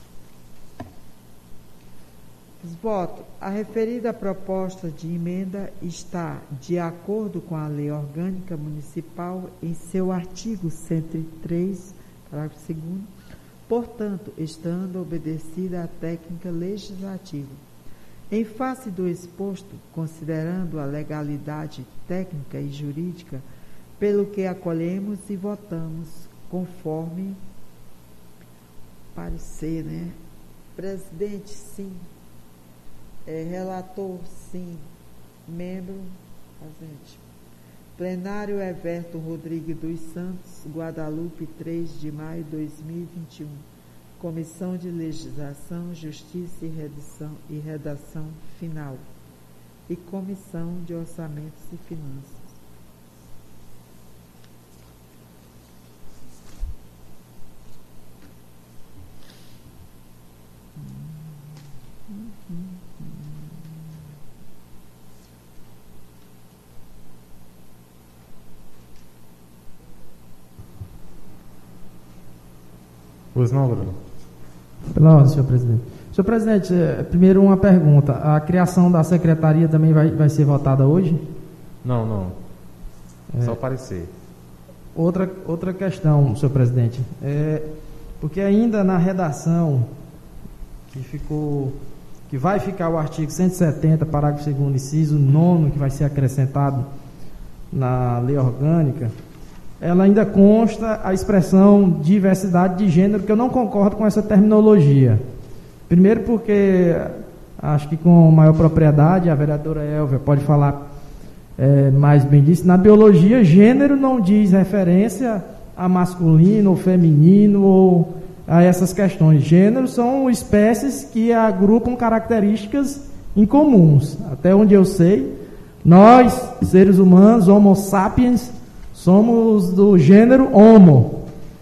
Voto. A referida proposta de emenda está de acordo com a Lei Orgânica Municipal em seu artigo cento e três, parágrafo segundo, portanto, estando obedecida a técnica legislativa. Em face do exposto, considerando a legalidade técnica e jurídica, pelo que acolhemos e votamos conforme parecer, né? Presidente, sim. É, relator, sim. Membro, presente. Plenário Everton Rodrigues dos Santos, Guadalupe, três de maio de dois mil e vinte e um. Comissão de Legislação, Justiça e Redação, e Redação Final. E Comissão de Orçamentos e Finanças. Pois não, Bruno. Pela ordem, senhor presidente. Senhor presidente, primeiro uma pergunta. A criação da secretaria também vai, vai ser votada hoje? Não, não. É. Só parecer. Outra, outra questão, senhor presidente. É, porque ainda na redação que ficou, que vai ficar o artigo cento e setenta, parágrafo segundo, inciso nono, que vai ser acrescentado na lei orgânica, ela ainda consta a expressão diversidade de gênero, que eu não concordo com essa terminologia. Primeiro porque acho que com maior propriedade a vereadora Elvia pode falar é, mais bem disso. Na biologia, gênero não diz referência a masculino ou feminino ou a essas questões. Gêneros são espécies que agrupam características incomuns. Até onde eu sei, nós, seres humanos, Homo sapiens, somos do gênero Homo.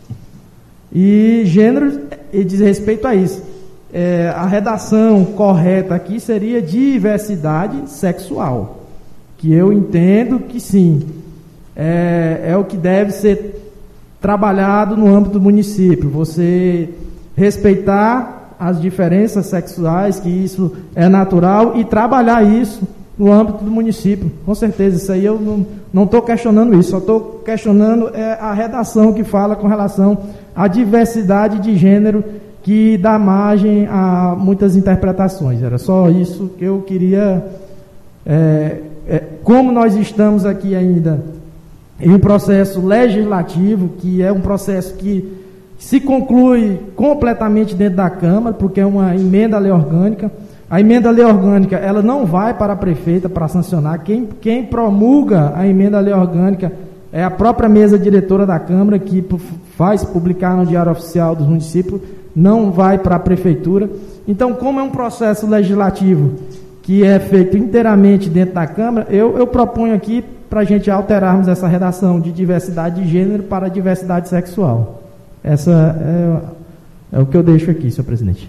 E gênero e diz respeito a isso. É, a redação correta aqui seria diversidade sexual, que eu entendo que sim, é, é o que deve ser trabalhado no âmbito do município. Você respeitar as diferenças sexuais, que isso é natural, e trabalhar isso no âmbito do município. Com certeza, isso aí eu não estou questionando isso, só estou questionando é, a redação que fala com relação à diversidade de gênero, que dá margem a muitas interpretações. Era só isso que eu queria. É, é, como nós estamos aqui ainda em um processo legislativo, que é um processo que se conclui completamente dentro da Câmara, porque é uma emenda à lei orgânica, A emenda à lei orgânica, ela não vai para a prefeita para sancionar. Quem, quem promulga a emenda à lei orgânica é a própria mesa diretora da Câmara, que faz publicar no Diário Oficial dos Municípios, não vai para a prefeitura. Então, como é um processo legislativo que é feito inteiramente dentro da Câmara, eu, eu proponho aqui para a gente alterarmos essa redação de diversidade de gênero para diversidade sexual. Essa é, é o que eu deixo aqui, senhor presidente.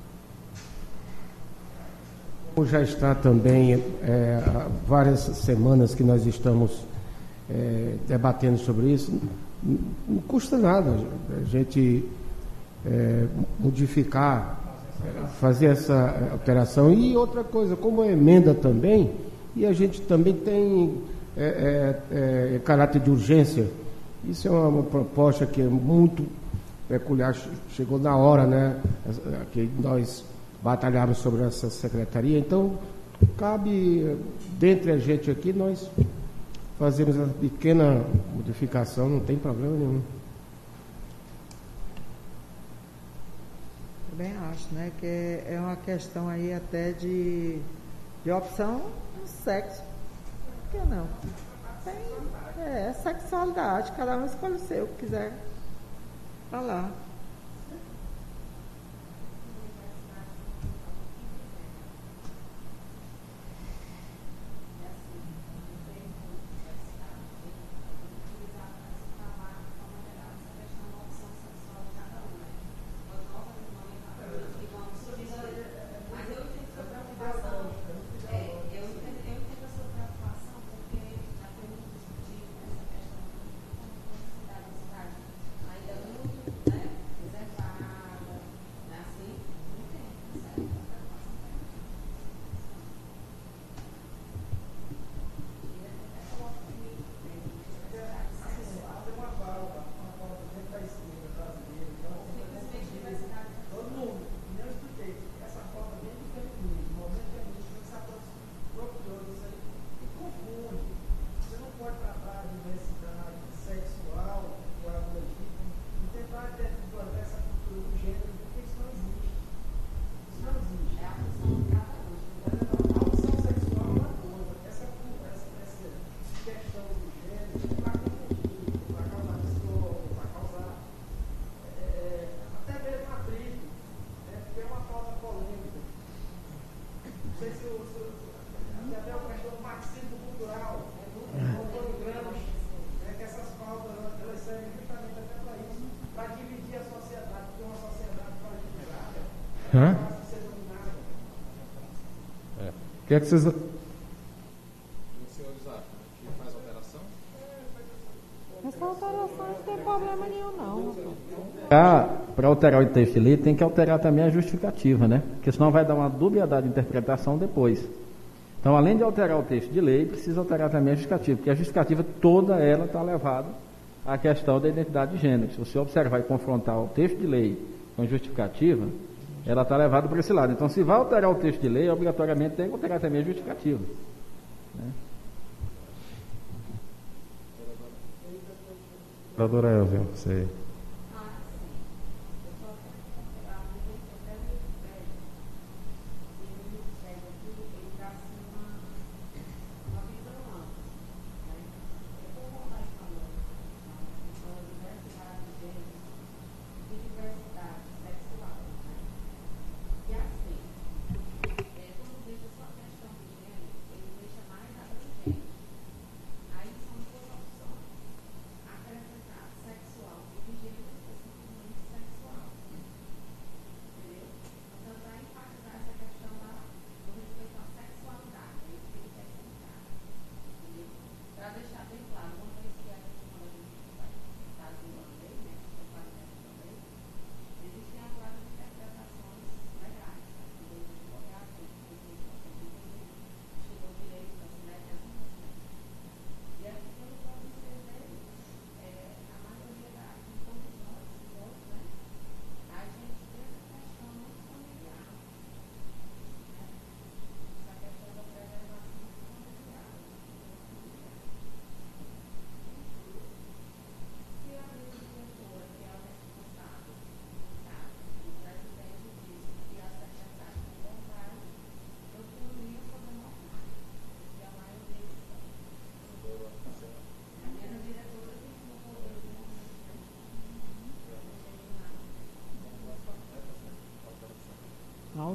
Já está também é, há várias semanas que nós estamos é, debatendo sobre isso, não, não custa nada a gente é, modificar, fazer essa alteração. E outra coisa, como é emenda também, e a gente também tem é, é, é, caráter de urgência, isso é uma, uma proposta que é muito peculiar, chegou na hora, né, que nós batalharmos sobre essa secretaria. Então, cabe, dentre a gente aqui, nós fazemos uma pequena modificação, não tem problema nenhum. Também acho, né, que é uma questão aí até de, de opção do sexo. Por que não? Tem, é, sexualidade, cada um escolhe o seu, que quiser falar. Hã? É. O que é que vocês... O que os senhores acham? Que faz alteração? Essa alteração não tem problema nenhum, não. Para alterar o texto de lei, tem que alterar também a justificativa, né? Porque senão vai dar uma dubiedade de interpretação depois. Então, além de alterar o texto de lei, precisa alterar também a justificativa, porque a justificativa toda ela está levada à questão da identidade de gênero. Se você observar e confrontar o texto de lei com a justificativa, ela está levada para esse lado. Então, se vai alterar o texto de lei, obrigatoriamente tem que alterar também a justificativa, né? Doutora Elvia, você... Acrescentar sexual e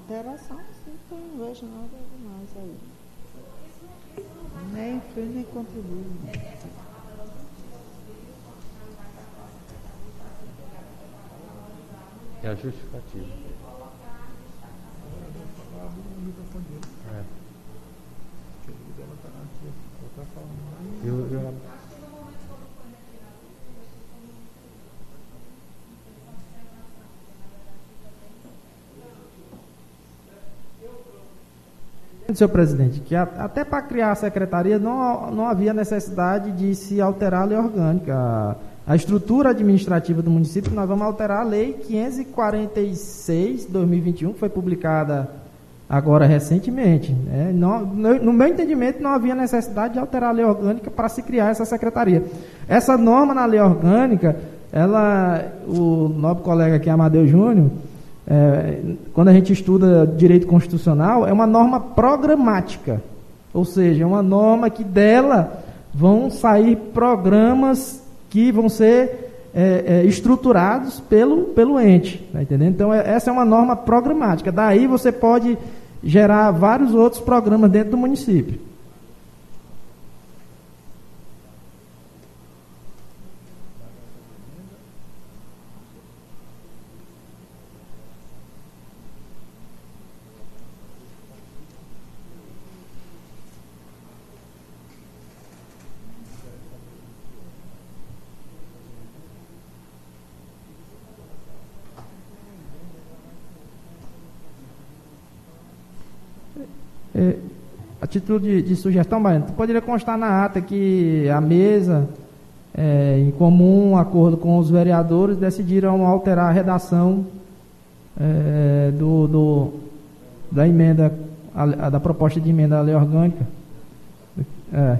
Alteração, sim, não vejo nada demais aí. Nem influi, nem contribui. É a justificativa. É. Eu, eu... Senhor presidente, que a- até para criar a secretaria não, não havia necessidade de se alterar a lei orgânica. A, a estrutura administrativa do município, nós vamos alterar a lei quinhentos e quarenta e seis de dois mil e vinte e um, que foi publicada agora recentemente. Né? Não, no, no meu entendimento, não havia necessidade de alterar a lei orgânica para se criar essa secretaria. Essa norma na lei orgânica, ela, o nobre colega aqui, Amadeu Júnior, É, quando a gente estuda direito constitucional, é uma norma programática, ou seja, é uma norma que dela vão sair programas que vão ser é, é, estruturados pelo, pelo ente, tá entendendo? Então, é, essa é uma norma programática, daí você pode gerar vários outros programas dentro do município. É, a título de, de sugestão, Baiano, poderia constar na ata que a mesa, é, em comum acordo com os vereadores, decidiram alterar a redação é, do, do, da emenda, a, a, da proposta de emenda à lei orgânica. É.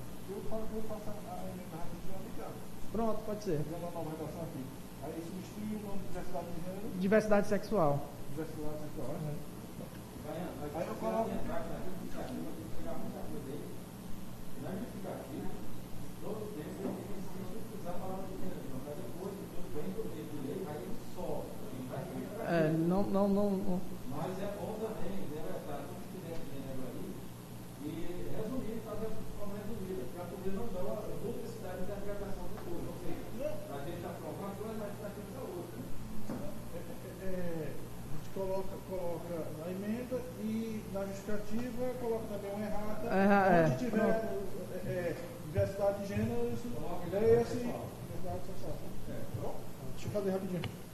Pronto, pode ser. Diversidade sexual. Diversidade sexual. Aí eu coloco. É, não, não, não, não. Mas é bom também, né, estar substituindo gênero aí e resumir, fazer de forma resumida, para poder não dar uma duplicidade de interpretação do coisa. Ou seja, a gente aprova uma coisa, mas está aqui para outra. É, é, a gente coloca, coloca na emenda e na justificativa coloca também uma errata. É, onde é, tiver é, é, diversidade de gênero, isso é esse. Diversidade sexual. É, bom, deixa eu fazer rapidinho.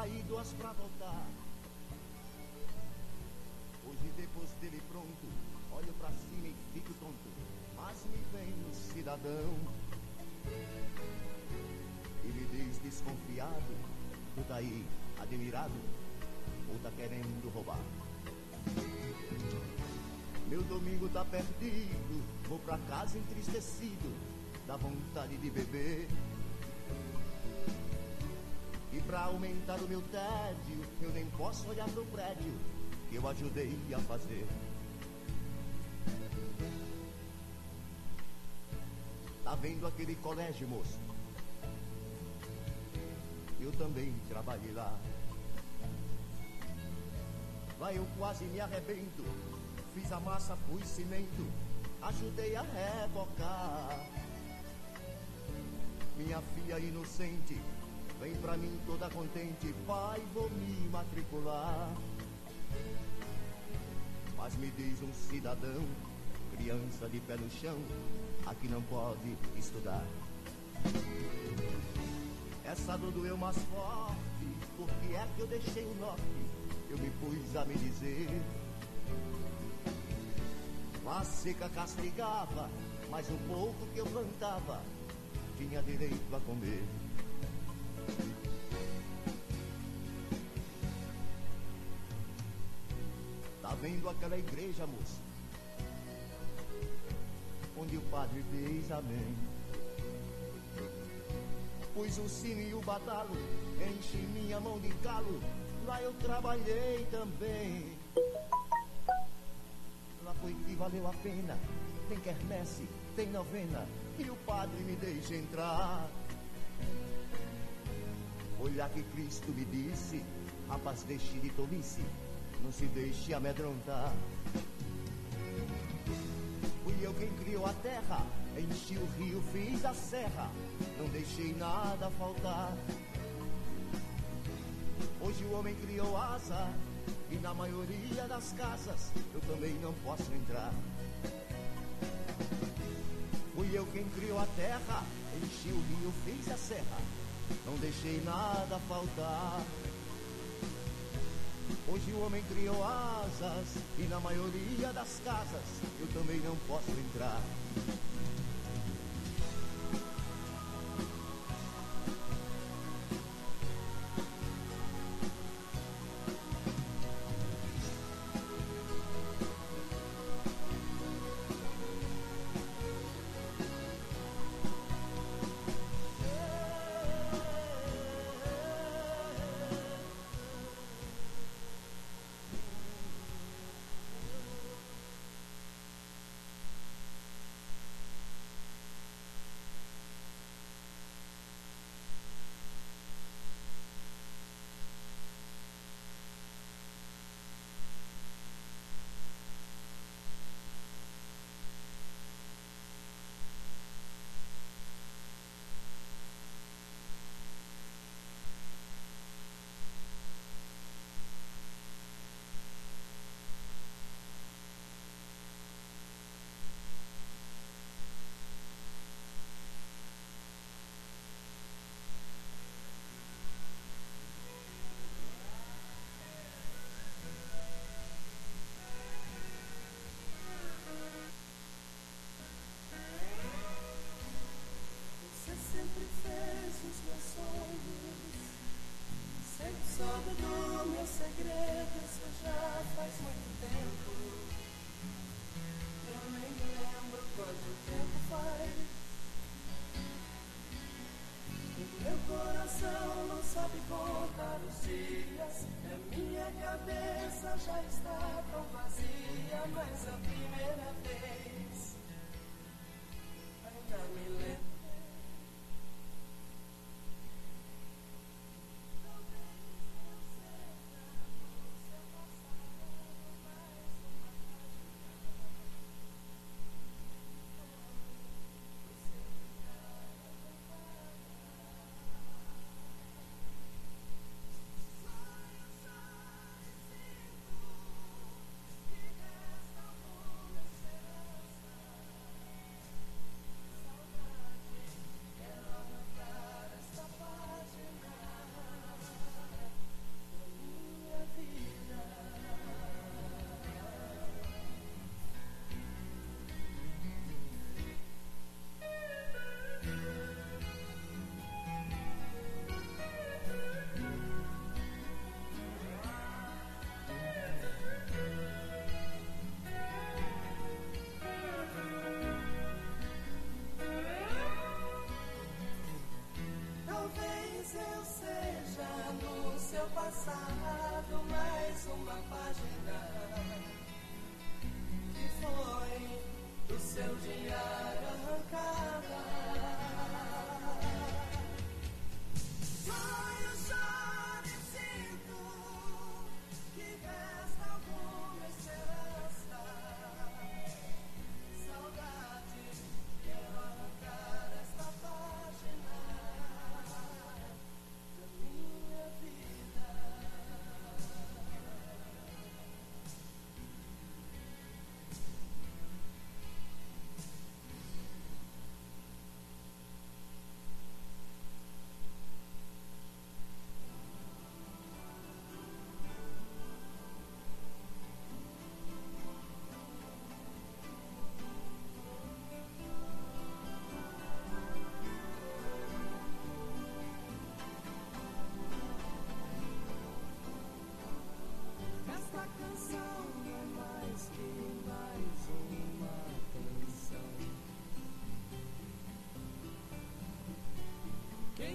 traído-as pra voltar. Hoje depois dele pronto, olho pra cima e fico tonto, mas me vem um cidadão e me diz desconfiado: tu tá aí admirado ou tá querendo roubar? Meu domingo tá perdido, vou pra casa entristecido, dá vontade de beber. E pra aumentar o meu tédio, eu nem posso olhar pro prédio que eu ajudei a fazer. Tá vendo aquele colégio, moço? Eu também trabalhei lá. Lá eu quase me arrebento, fiz a massa, pus cimento, ajudei a rebocar. Minha filha inocente vem pra mim toda contente: pai, vou me matricular. Mas me diz um cidadão, criança de pé no chão, aqui não pode estudar. Essa dor doeu mais forte, porque é que eu deixei o norte, eu me pus a me dizer. A seca castigava, mas o pouco que eu plantava tinha direito a comer. Tá vendo aquela igreja, moço, onde o padre fez amém? Pus o sino e o badalo, enchi minha mão de galo, lá eu trabalhei também. Lá foi que valeu a pena, tem quermesse, tem novena, e o padre me deixa entrar. Olha que Cristo me disse: rapaz, deixe de tolice, não se deixe amedrontar. Fui eu quem criou a terra, enchi o rio, fiz a serra, não deixei nada faltar. Hoje o homem criou asa, e na maioria das casas eu também não posso entrar. Fui eu quem criou a terra, enchi o rio, fiz a serra, não deixei nada faltar. Hoje o homem criou asas, e na maioria das casas eu também não posso entrar.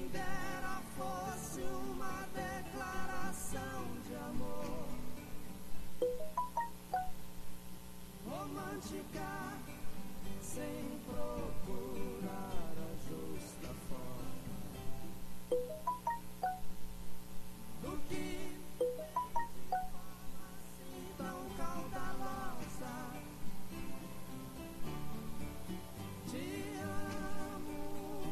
Quem dera fosse uma declaração de amor romântica, sem procurar a justa forma do que assim tão caudalosa. Te amo,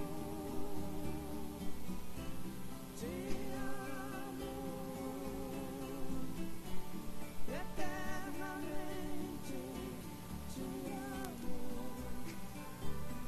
te amo eternamente, te amo.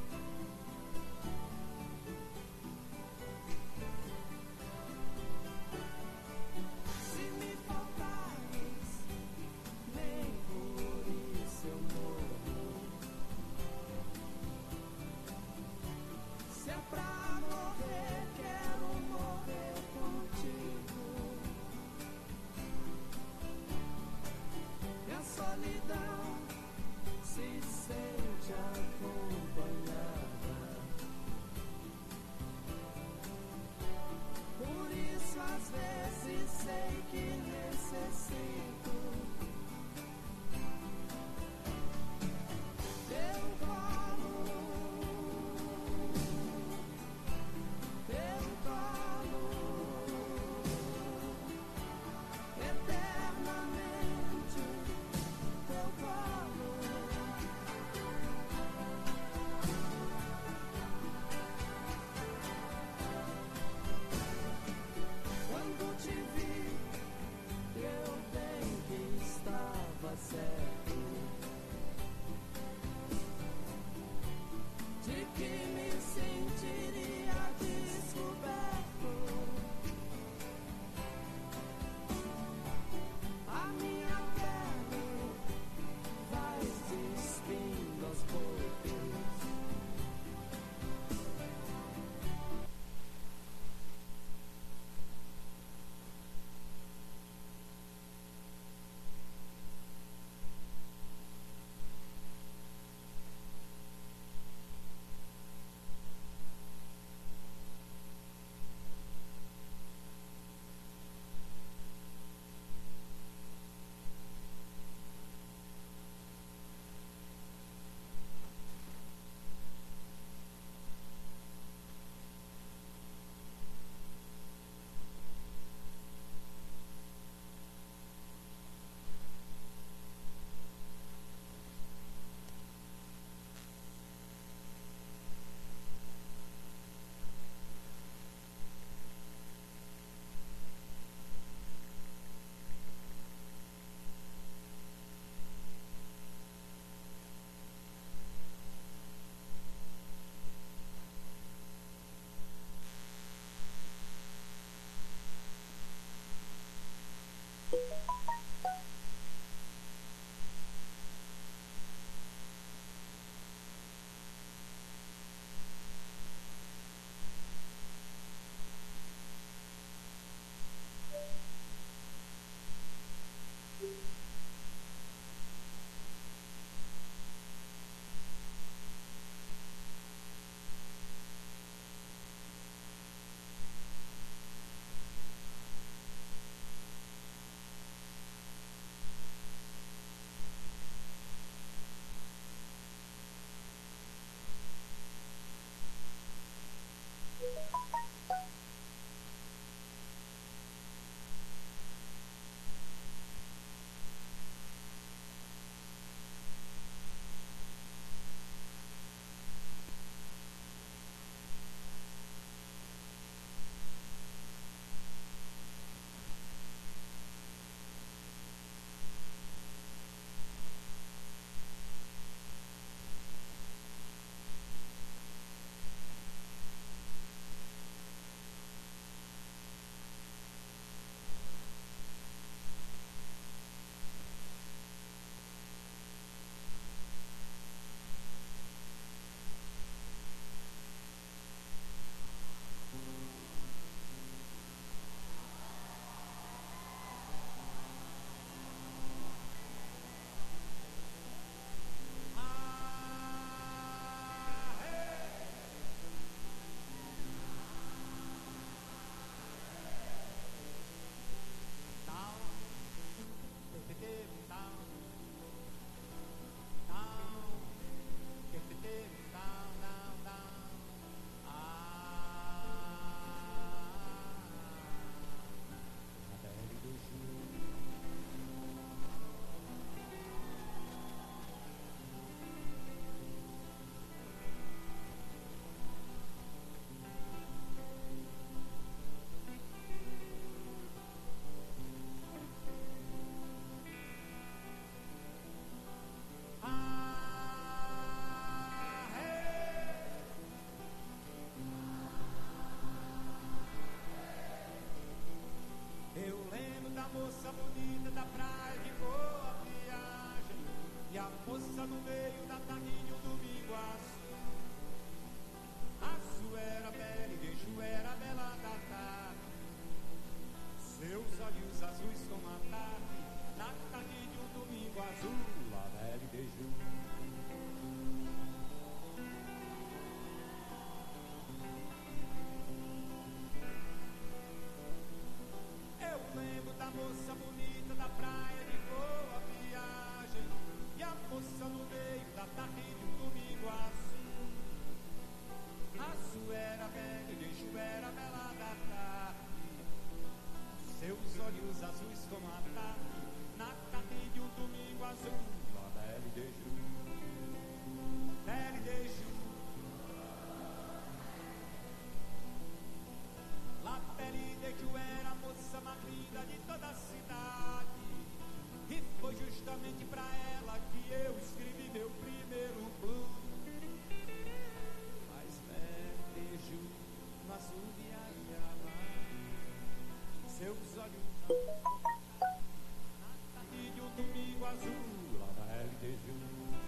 olhos azuis como a tarde, na tarde de um domingo azul, lá da L D Ju, L D Ju. Lá da L D Ju era a moça mais linda de toda a cidade, e foi justamente pra ela que eu escrevi meu primeiro blues. Mas L D Ju, no azul viajava, seus olhos na tarde de um domingo azul, lá da L D Ju.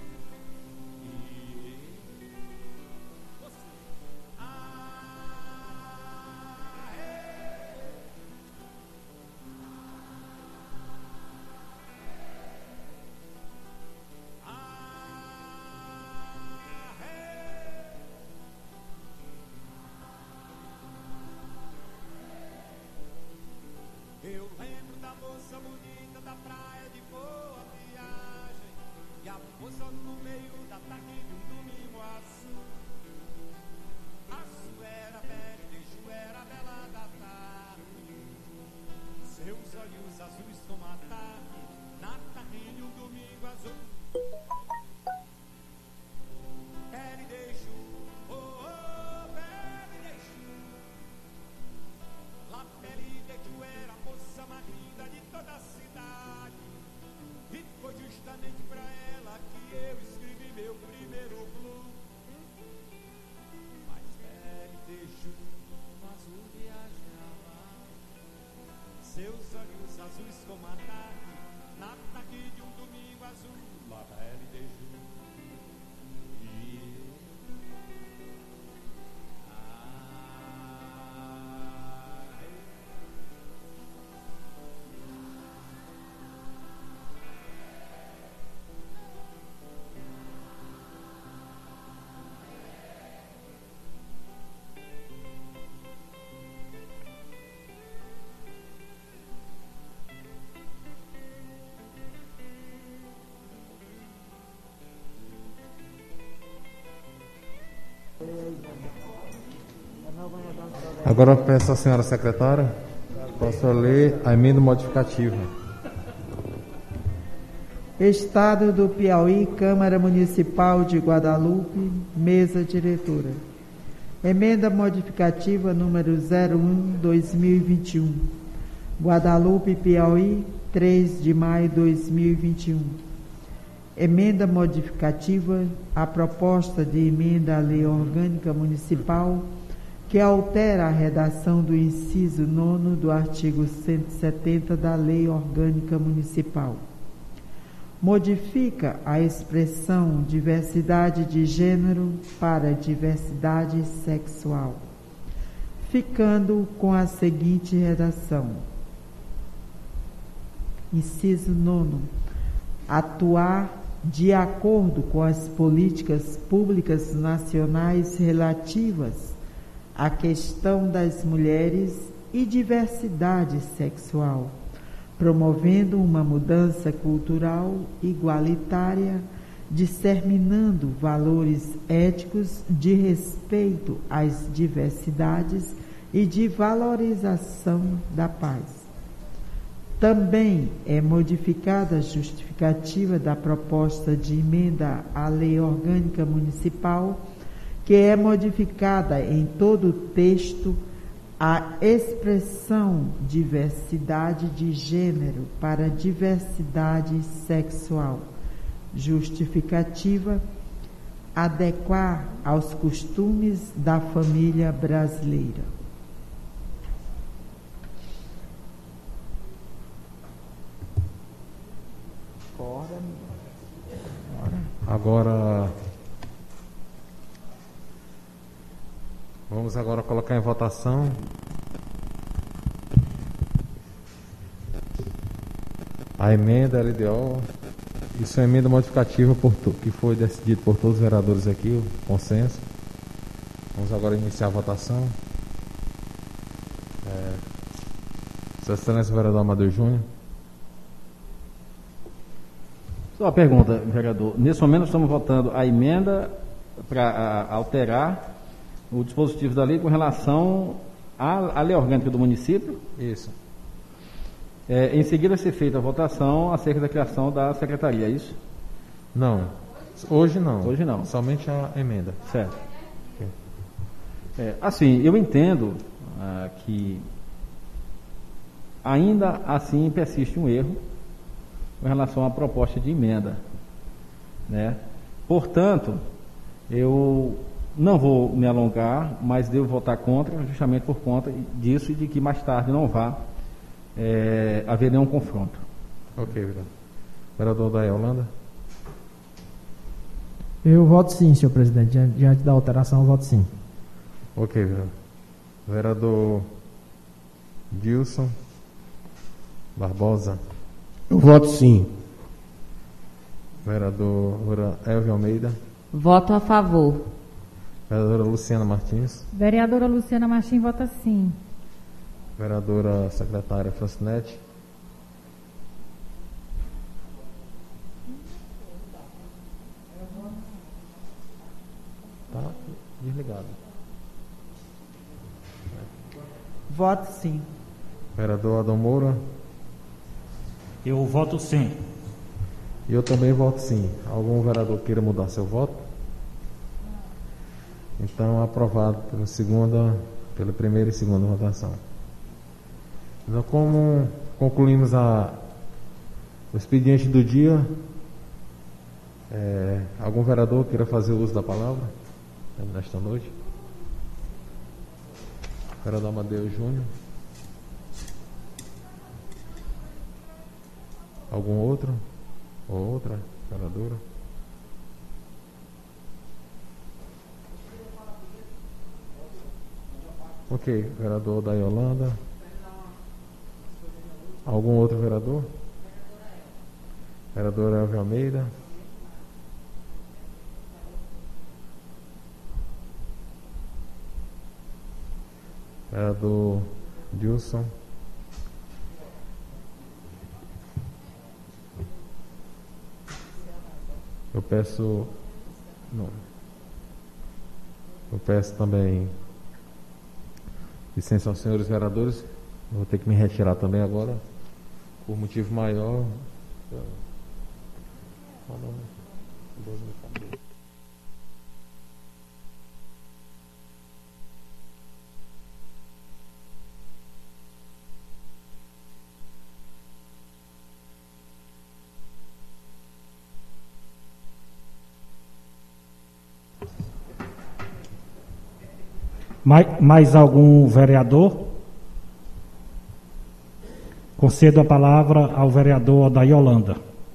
E você, ah, é. Eu lembro da moça bonita da praia de boa viagem, e a moça no meio da tarde de um domingo azul. Azul era bela, Ju era bela da tarde, seus olhos azuis como a tarde, na tarde de um domingo azul. L D Ju, oh, oh, L D Ju. La L D Ju era a moça mais linda de toda a cidade, e foi justamente pra ela que eu escrevi meu primeiro blues. Mas L D Ju, no azul viajava, seus olhos azuis como a tarde, na tarde de um domingo azul, lá da L D Ju. Agora eu peço à senhora secretária, posso ler a emenda modificativa. Estado do Piauí, Câmara Municipal de Guadalupe, mesa diretora. Emenda modificativa número zero um, dois mil e vinte e um. Guadalupe, Piauí, três de maio de dois mil e vinte e um. Emenda modificativa à proposta de emenda à Lei Orgânica Municipal, que altera a redação do inciso nono do artigo cento e setenta da Lei Orgânica Municipal. Modifica a expressão diversidade de gênero para diversidade sexual, ficando com a seguinte redação. Inciso nono. Atuar de acordo com as políticas públicas nacionais relativas à questão das mulheres e diversidade sexual, promovendo uma mudança cultural igualitária, disseminando valores éticos de respeito às diversidades e de valorização da paz. Também é modificada a justificativa da proposta de emenda à Lei Orgânica Municipal, que é modificada em todo o texto a expressão diversidade de gênero para diversidade sexual. Justificativa: adequar aos costumes da família brasileira. Agora, vamos agora colocar em votação a emenda L D O. Isso é emenda modificativa por to, que foi decidido por todos os vereadores aqui, o consenso. Vamos agora iniciar a votação. É, Sua Excelência, vereador Amadeu Júnior. Só uma pergunta, vereador. Nesse momento estamos votando a emenda para alterar o dispositivo da lei com relação à, à lei orgânica do município? Isso. É, em seguida, ser feita a votação acerca da criação da secretaria, é isso? Não. Hoje não. Hoje não. Somente a emenda. Certo. É, assim, eu entendo ah, que ainda assim persiste um erro com relação à proposta de emenda, né? Portanto, eu não vou me alongar, mas devo votar contra, justamente por conta disso e de que mais tarde não vá é, haver nenhum confronto. Ok, vereador. Vereador da Yolanda? Eu voto sim, senhor presidente. Diante, diante da alteração, eu voto sim. Ok, vereador. Vereador Dilson Barbosa? Eu voto sim. Vereadora Elvia Almeida? Voto a favor. Vereadora Luciana Martins? Vereadora Luciana Martins vota sim. Vereadora secretária Francinete? Tá desligado. Voto sim. Vereador Adão Moura? Eu voto sim. E eu também voto sim. Algum vereador queira mudar seu voto? Então, aprovado pela segunda, pela primeira e segunda votação. Então, como concluímos a, o expediente do dia, é, algum vereador queira fazer uso da palavra nesta noite? Vereador Amadeu Júnior? Algum outro? Ou outra vereadora? Ok, vereador da Yolanda. Algum outro vereador? Vereadora Elvia Almeida. Vereador Dilson. Eu peço, não, eu peço também licença aos senhores vereadores, eu vou ter que me retirar também agora, por motivo maior. Mais, mais algum vereador? Concedo a palavra ao vereador da Yolanda.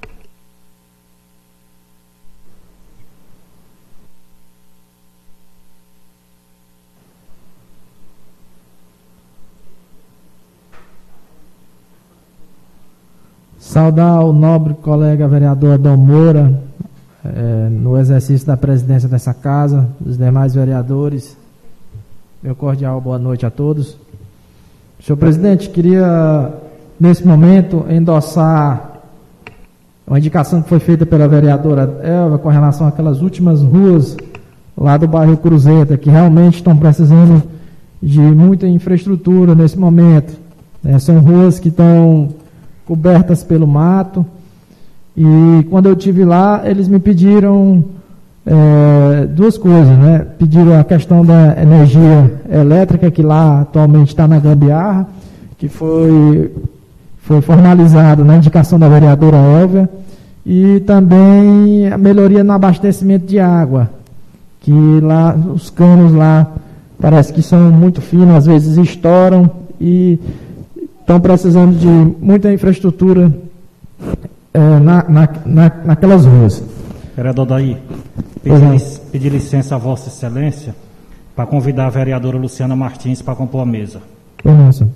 Saudar o nobre colega vereador Adão Moura, é, no exercício da presidência dessa casa, os demais vereadores. Meu cordial boa noite a todos. Senhor presidente, queria, nesse momento, endossar uma indicação que foi feita pela vereadora Elva com relação àquelas últimas ruas lá do bairro Cruzeta, que realmente estão precisando de muita infraestrutura nesse momento. É, são ruas que estão cobertas pelo mato, e quando eu estive lá, eles me pediram É, duas coisas, né? Pediram a questão da energia elétrica, que lá atualmente está na gambiarra, que foi, foi formalizado na indicação da vereadora Elvia, e também a melhoria no abastecimento de água, que lá, os canos lá, parece que são muito finos, às vezes estouram, e estão precisando de muita infraestrutura é, na, na, na, naquelas ruas. Vereador Daí, pedir, pedir licença a Vossa Excelência para convidar a vereadora Luciana Martins para compor a mesa. Nossa.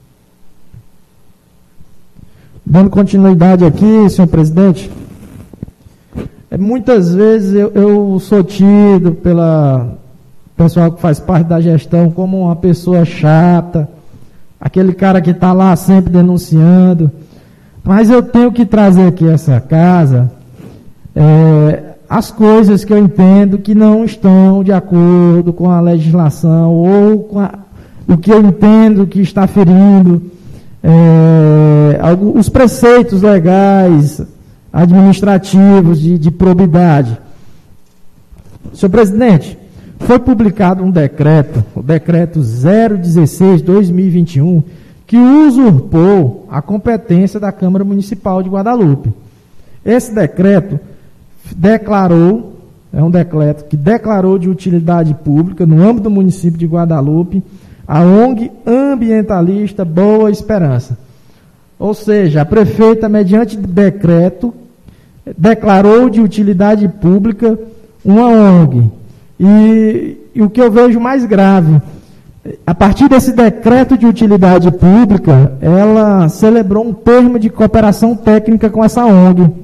Dando continuidade aqui, senhor presidente, é, muitas vezes eu, eu sou tido pela pessoal que faz parte da gestão como uma pessoa chata, aquele cara que está lá sempre denunciando, mas eu tenho que trazer aqui essa casa É, as coisas que eu entendo que não estão de acordo com a legislação ou com a, o que eu entendo que está ferindo é, alguns, os preceitos legais, administrativos, de, de probidade. Senhor presidente, foi publicado um decreto, o decreto zero dezesseis barra dois mil e vinte e um, que usurpou a competência da Câmara Municipal de Guadalupe. Esse decreto declarou, é um decreto que declarou de utilidade pública, no âmbito do município de Guadalupe, a O N G ambientalista Boa Esperança. Ou seja, a prefeita, mediante decreto, declarou de utilidade pública uma O N G. E, e o que eu vejo mais grave, a partir desse decreto de utilidade pública, ela celebrou um termo de cooperação técnica com essa O N G.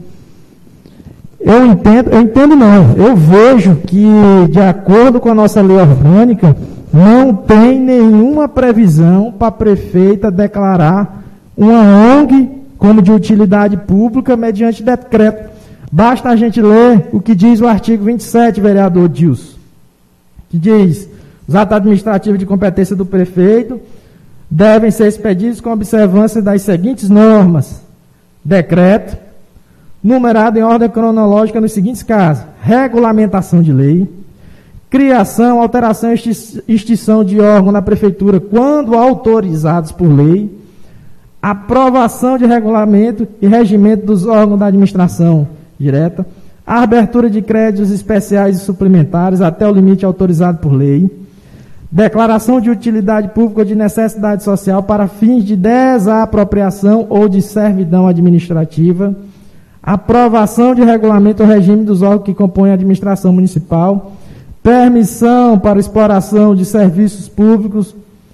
Eu entendo, eu entendo não, eu vejo que, de acordo com a nossa lei orgânica, não tem nenhuma previsão para a prefeita declarar uma O N G como de utilidade pública mediante decreto. Basta a gente ler o que diz o artigo vinte e sete, vereador Dilson, que diz: os atos administrativos de competência do prefeito devem ser expedidos com observância das seguintes normas. Decreto, numerado em ordem cronológica nos seguintes casos: regulamentação de lei, criação, alteração e extinção de órgão na prefeitura quando autorizados por lei, aprovação de regulamento e regimento dos órgãos da administração direta, a abertura de créditos especiais e suplementares até o limite autorizado por lei, declaração de utilidade pública ou de necessidade social para fins de desapropriação ou de servidão administrativa, aprovação de regulamento ou regime dos órgãos que compõem a administração municipal, permissão para exploração de serviços públicos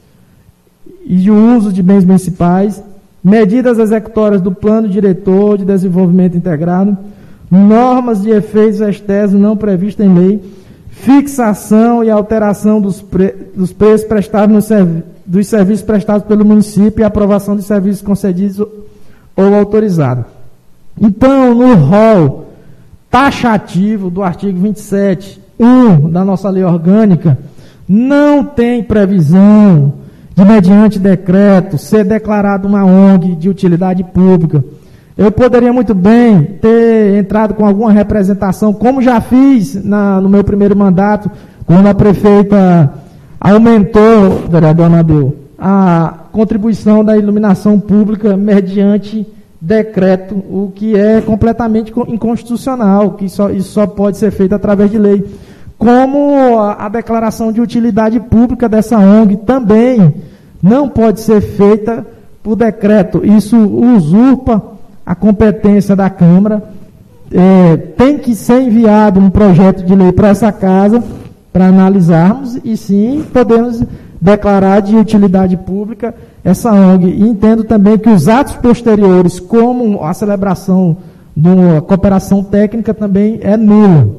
e de uso de bens municipais, medidas executórias do plano diretor de desenvolvimento integrado, normas de efeitos externos não previstas em lei, fixação e alteração dos, pre, dos preços prestados no servi, dos serviços prestados pelo município e aprovação de serviços concedidos ou autorizados. Então, no rol taxativo do artigo vinte e sete, um da nossa lei orgânica, não tem previsão de, mediante decreto, ser declarado uma O N G de utilidade pública. Eu poderia muito bem ter entrado com alguma representação, como já fiz na, no meu primeiro mandato, quando a prefeita aumentou, vereador Amadeu, a contribuição da iluminação pública mediante decreto, o que é completamente inconstitucional, que só, isso só pode ser feito através de lei. Como a, a declaração de utilidade pública dessa O N G também não pode ser feita por decreto. Isso usurpa a competência da Câmara. É, tem que ser enviado um projeto de lei para essa casa para analisarmos e sim podemos declarar de utilidade pública essa O N G. E entendo também que os atos posteriores, como a celebração de uma cooperação técnica, também é nulo.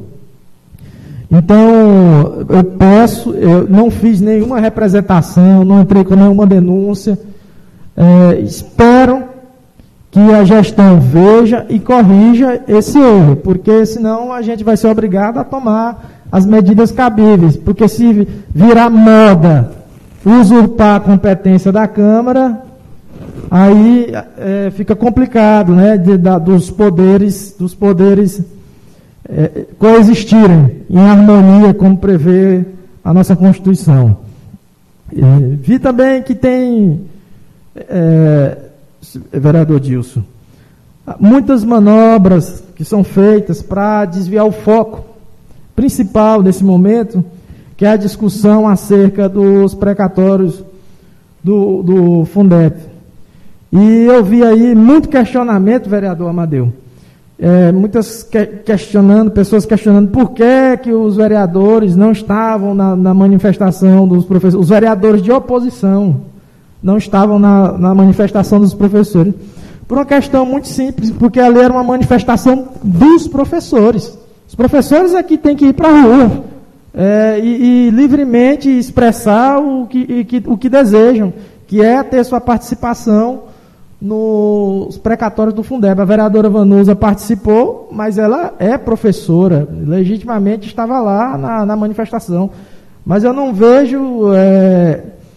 Então, eu peço, eu não fiz nenhuma representação, não entrei com nenhuma denúncia, é, espero que a gestão veja e corrija esse erro, porque senão a gente vai ser obrigado a tomar as medidas cabíveis, porque se virar moda usurpar a competência da Câmara, aí é, fica complicado, né, de, da, dos poderes, dos poderes é, coexistirem em harmonia, como prevê a nossa Constituição. E vi também que tem, é, vereador Dilson, muitas manobras que são feitas para desviar o foco principal desse momento, que é a discussão acerca dos precatórios do, do Fundeb. E eu vi aí muito questionamento, vereador Amadeu, é, muitas que, questionando, pessoas questionando por que, que os vereadores não estavam na, na manifestação dos professores, os vereadores de oposição não estavam na, na manifestação dos professores, por uma questão muito simples, porque ali era uma manifestação dos professores. Os professores é que têm que ir para a rua é, e, e livremente expressar o que, e, que, o que desejam, que é ter sua participação nos precatórios do Fundeb. A vereadora Vanusa participou, mas ela é professora, legitimamente estava lá na, na manifestação. Mas eu não vejo é,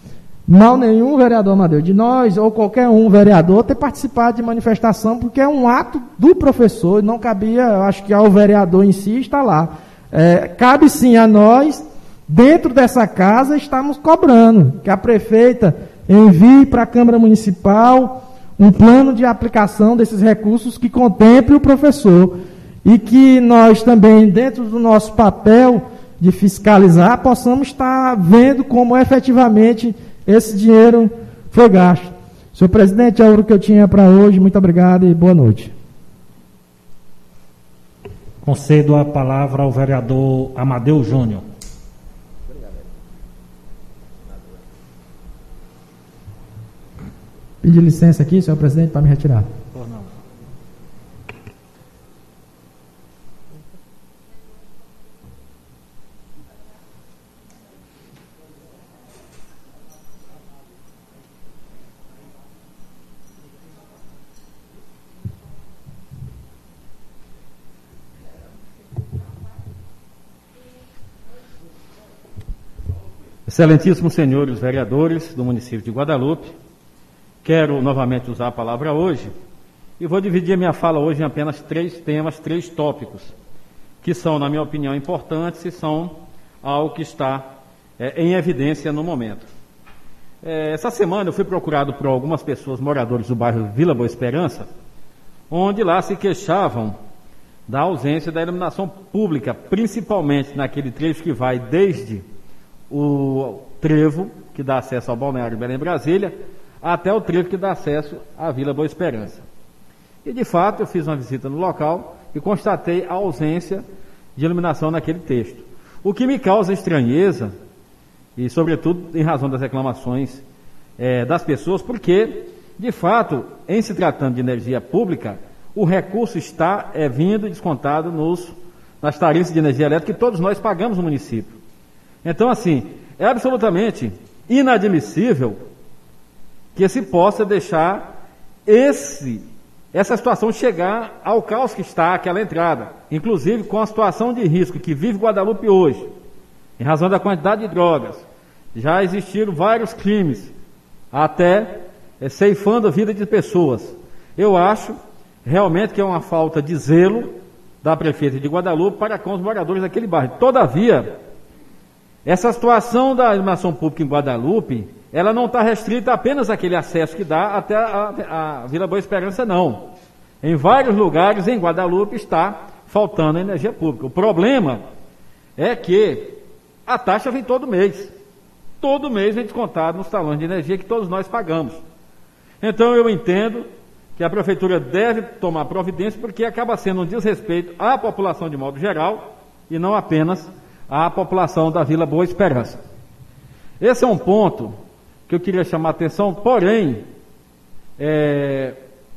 mal nenhum, vereador Amadeu, de nós ou qualquer um vereador ter participado de manifestação, porque é um ato do professor, não cabia, eu acho que ao vereador em si estar lá. É, cabe sim a nós, dentro dessa casa, estamos cobrando que a prefeita envie para a Câmara Municipal um plano de aplicação desses recursos que contemple o professor e que nós também, dentro do nosso papel de fiscalizar, possamos estar vendo como efetivamente esse dinheiro foi gasto. Senhor presidente, é o que eu tinha para hoje. Muito obrigado e boa noite. Concedo a palavra ao vereador Amadeu Júnior. Pedir licença aqui, senhor presidente, para me retirar. Por não. Excelentíssimos senhores vereadores do município de Guadalupe, quero novamente usar a palavra hoje e vou dividir a minha fala hoje em apenas três temas, três tópicos, que são, na minha opinião, importantes e são algo que está é, em evidência no momento. É, essa semana eu fui procurado por algumas pessoas, moradores do bairro Vila Boa Esperança, onde lá se queixavam da ausência da iluminação pública, principalmente naquele trecho que vai desde o trevo, que dá acesso ao balneário Belém Brasília, até o trevo que dá acesso à Vila Boa Esperança. E, de fato, eu fiz uma visita no local e constatei a ausência de iluminação naquele texto. O que me causa estranheza, e sobretudo em razão das reclamações é, das pessoas, porque, de fato, em se tratando de energia pública, o recurso está é, vindo descontado nos, nas tarifas de energia elétrica que todos nós pagamos no município. Então, assim, é absolutamente inadmissível que se possa deixar esse, essa situação chegar ao caos que está aquela entrada, inclusive com a situação de risco que vive Guadalupe hoje, em razão da quantidade de drogas. Já existiram vários crimes, até é, ceifando a vida de pessoas. Eu acho realmente que é uma falta de zelo da prefeita de Guadalupe para com os moradores daquele bairro. Todavia, essa situação da iluminação pública em Guadalupe, ela não está restrita apenas àquele acesso que dá até a, a Vila Boa Esperança, não. Em vários lugares em Guadalupe está faltando energia pública. O problema é que a taxa vem todo mês. Todo mês vem descontado nos talões de energia que todos nós pagamos. Então eu entendo que a prefeitura deve tomar providência, porque acaba sendo um desrespeito à população de modo geral e não apenas à população da Vila Boa Esperança. Esse é um ponto que eu queria chamar a atenção, porém, é,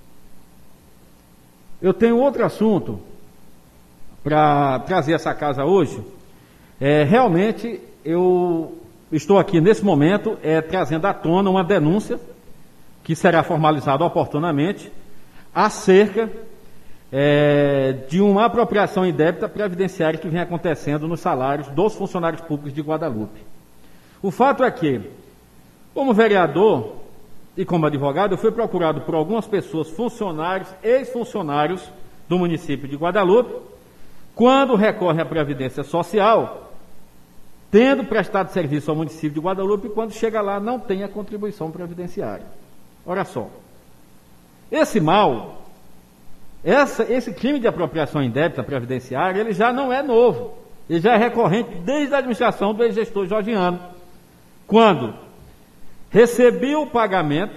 eu tenho outro assunto para trazer essa casa hoje. É, realmente, eu estou aqui nesse momento é, trazendo à tona uma denúncia que será formalizada oportunamente acerca É, de uma apropriação indébita previdenciária que vem acontecendo nos salários dos funcionários públicos de Guadalupe. O fato é que, como vereador e como advogado, eu fui procurado por algumas pessoas, funcionários, ex-funcionários do município de Guadalupe, quando recorrem à Previdência Social, tendo prestado serviço ao município de Guadalupe, e quando chega lá não tem a contribuição previdenciária. Olha só, esse mal... Essa, esse crime de apropriação indébita previdenciária, ele já não é novo, ele já é recorrente desde a administração do ex-gestor Jorgiano, quando recebia o pagamento,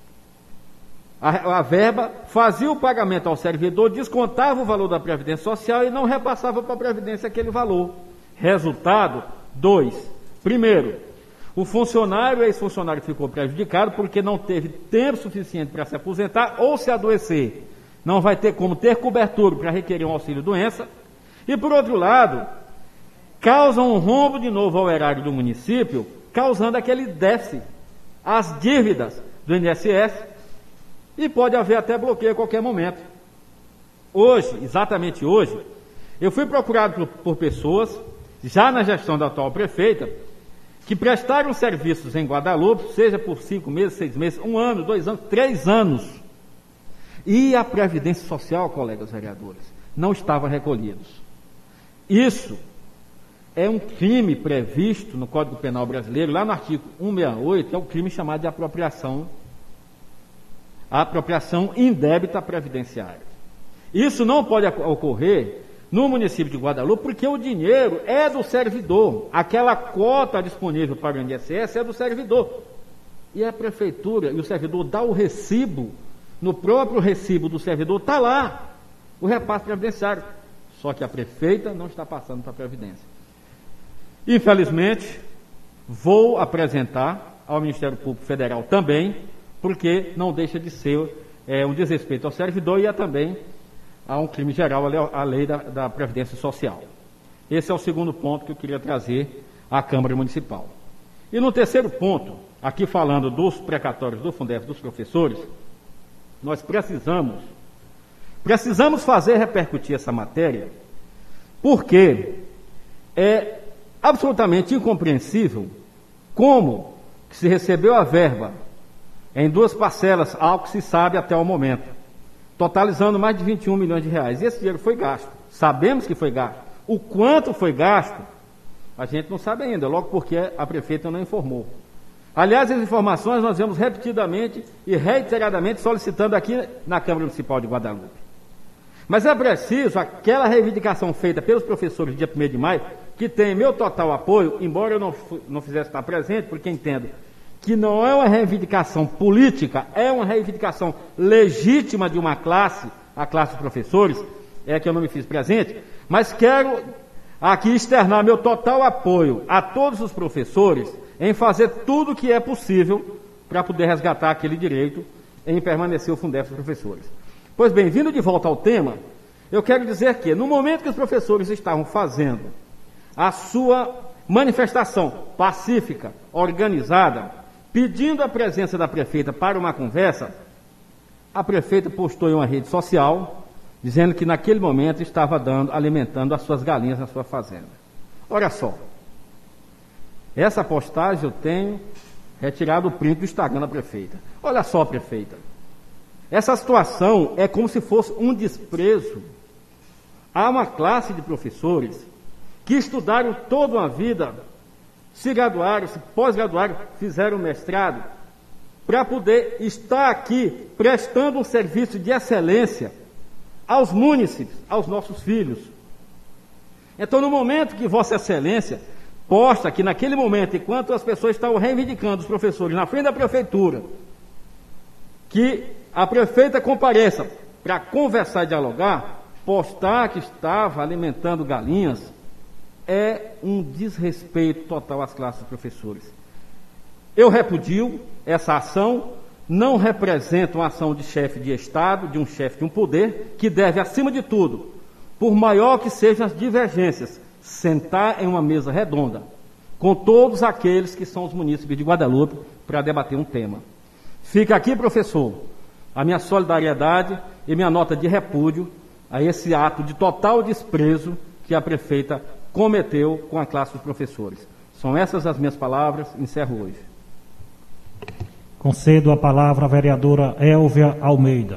a, a verba, fazia o pagamento ao servidor, descontava o valor da Previdência Social e não repassava para a Previdência aquele valor. Resultado, dois. Primeiro, o funcionário, o ex-funcionário ficou prejudicado porque não teve tempo suficiente para se aposentar ou se adoecer. Não vai ter como ter cobertura para requerer um auxílio-doença. E, por outro lado, causa um rombo de novo ao erário do município, causando aquele déficit, as dívidas do I N S S, e pode haver até bloqueio a qualquer momento. Hoje, exatamente hoje, eu fui procurado por, por pessoas, já na gestão da atual prefeita, que prestaram serviços em Guadalupe, seja por cinco meses, seis meses, um ano, dois anos, três anos. E a Previdência Social, colegas vereadores, não estavam recolhidos. Isso é um crime previsto no Código Penal Brasileiro, lá no artigo cento e sessenta e oito, é o crime chamado de apropriação, a apropriação indébita previdenciária. Isso não pode ocorrer no município de Guadalupe, porque o dinheiro é do servidor, aquela cota disponível para o I N S S é do servidor. E a prefeitura e o servidor dá o recibo, no próprio recibo do servidor está lá o repasse previdenciário. Só que a prefeita não está passando para a Previdência. Infelizmente, vou apresentar ao Ministério Público Federal também, porque não deixa de ser é, um desrespeito ao servidor e é também a um crime geral, a lei da, da Previdência Social. Esse é o segundo ponto que eu queria trazer à Câmara Municipal. E no terceiro ponto, aqui falando dos precatórios do Fundef dos professores, nós precisamos, precisamos fazer repercutir essa matéria, porque é absolutamente incompreensível como se recebeu a verba em duas parcelas, algo que se sabe até o momento, totalizando mais de vinte e um milhões de reais. E esse dinheiro foi gasto. Sabemos que foi gasto. O quanto foi gasto, a gente não sabe ainda, logo porque a prefeita não informou. Aliás, as informações nós vemos repetidamente e reiteradamente solicitando aqui na Câmara Municipal de Guadalupe. Mas é preciso aquela reivindicação feita pelos professores dia primeiro de maio, que tem meu total apoio, embora eu não, não fizesse estar presente, porque entendo que não é uma reivindicação política, é uma reivindicação legítima de uma classe, a classe dos professores, é que eu não me fiz presente, mas quero aqui externar meu total apoio a todos os professores em fazer tudo o que é possível para poder resgatar aquele direito em permanecer o Fundef dos professores. Pois bem, vindo de volta ao tema, eu quero dizer que no momento que os professores estavam fazendo a sua manifestação pacífica, organizada, pedindo a presença da prefeita para uma conversa, a prefeita postou em uma rede social, dizendo que naquele momento estava dando, alimentando as suas galinhas na sua fazenda. Olha só, essa postagem eu tenho retirado o print do Instagram da prefeita. Olha só, prefeita, essa situação é como se fosse um desprezo a uma classe de professores que estudaram toda uma vida, se graduaram, se pós-graduaram, fizeram mestrado, para poder estar aqui prestando um serviço de excelência aos munícipes, aos nossos filhos. Então, no momento que Vossa Excelência posta que naquele momento, enquanto as pessoas estavam reivindicando os professores na frente da prefeitura, que a prefeita compareça para conversar e dialogar, postar que estava alimentando galinhas, é um desrespeito total às classes de professores. Eu repudio essa ação, não representa uma ação de chefe de Estado, de um chefe de um poder, que deve, acima de tudo, por maior que sejam as divergências, sentar em uma mesa redonda, com todos aqueles que são os munícipes de Guadalupe, para debater um tema. Fica aqui, professor, a minha solidariedade e minha nota de repúdio a esse ato de total desprezo que a prefeita cometeu com a classe dos professores. São essas as minhas palavras, encerro hoje. Concedo a palavra à vereadora Elvia Almeida.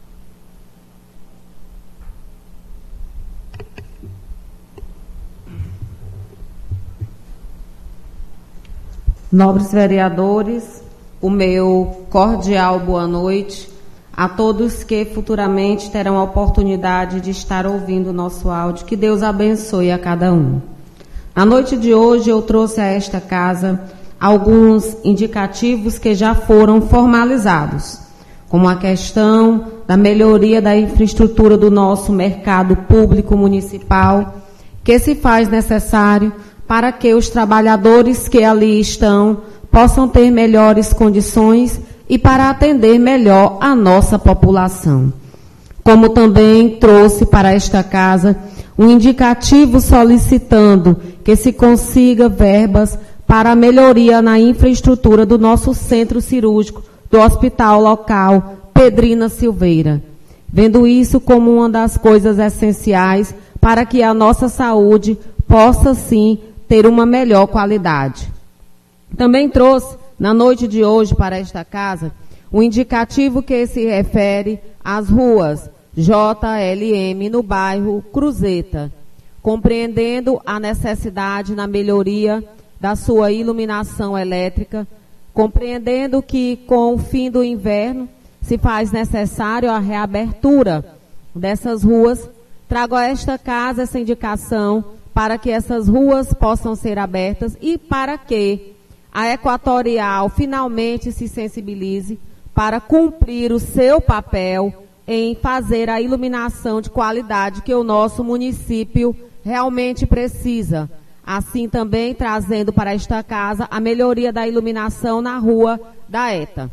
Nobres vereadores, o meu cordial boa noite a todos que futuramente terão a oportunidade de estar ouvindo o nosso áudio. Que Deus abençoe a cada um. Na noite de hoje eu trouxe a esta casa alguns indicativos que já foram formalizados, como a questão da melhoria da infraestrutura do nosso mercado público municipal, que se faz necessário para que os trabalhadores que ali estão possam ter melhores condições e para atender melhor a nossa população. Como também trouxe para esta casa um indicativo solicitando que se consiga verbas para a melhoria na infraestrutura do nosso centro cirúrgico do hospital local Pedrina Silveira, vendo isso como uma das coisas essenciais para que a nossa saúde possa sim ter uma melhor qualidade. Também trouxe, na noite de hoje, para esta casa, um indicativo que se refere às ruas J L M no bairro Cruzeta, compreendendo a necessidade na melhoria da sua iluminação elétrica, compreendendo que com o fim do inverno se faz necessário a reabertura dessas ruas. Trago a esta casa essa indicação para que essas ruas possam ser abertas e para que a Equatorial finalmente se sensibilize para cumprir o seu papel em fazer a iluminação de qualidade que o nosso município realmente precisa. Assim também trazendo para esta casa a melhoria da iluminação na rua da ETA.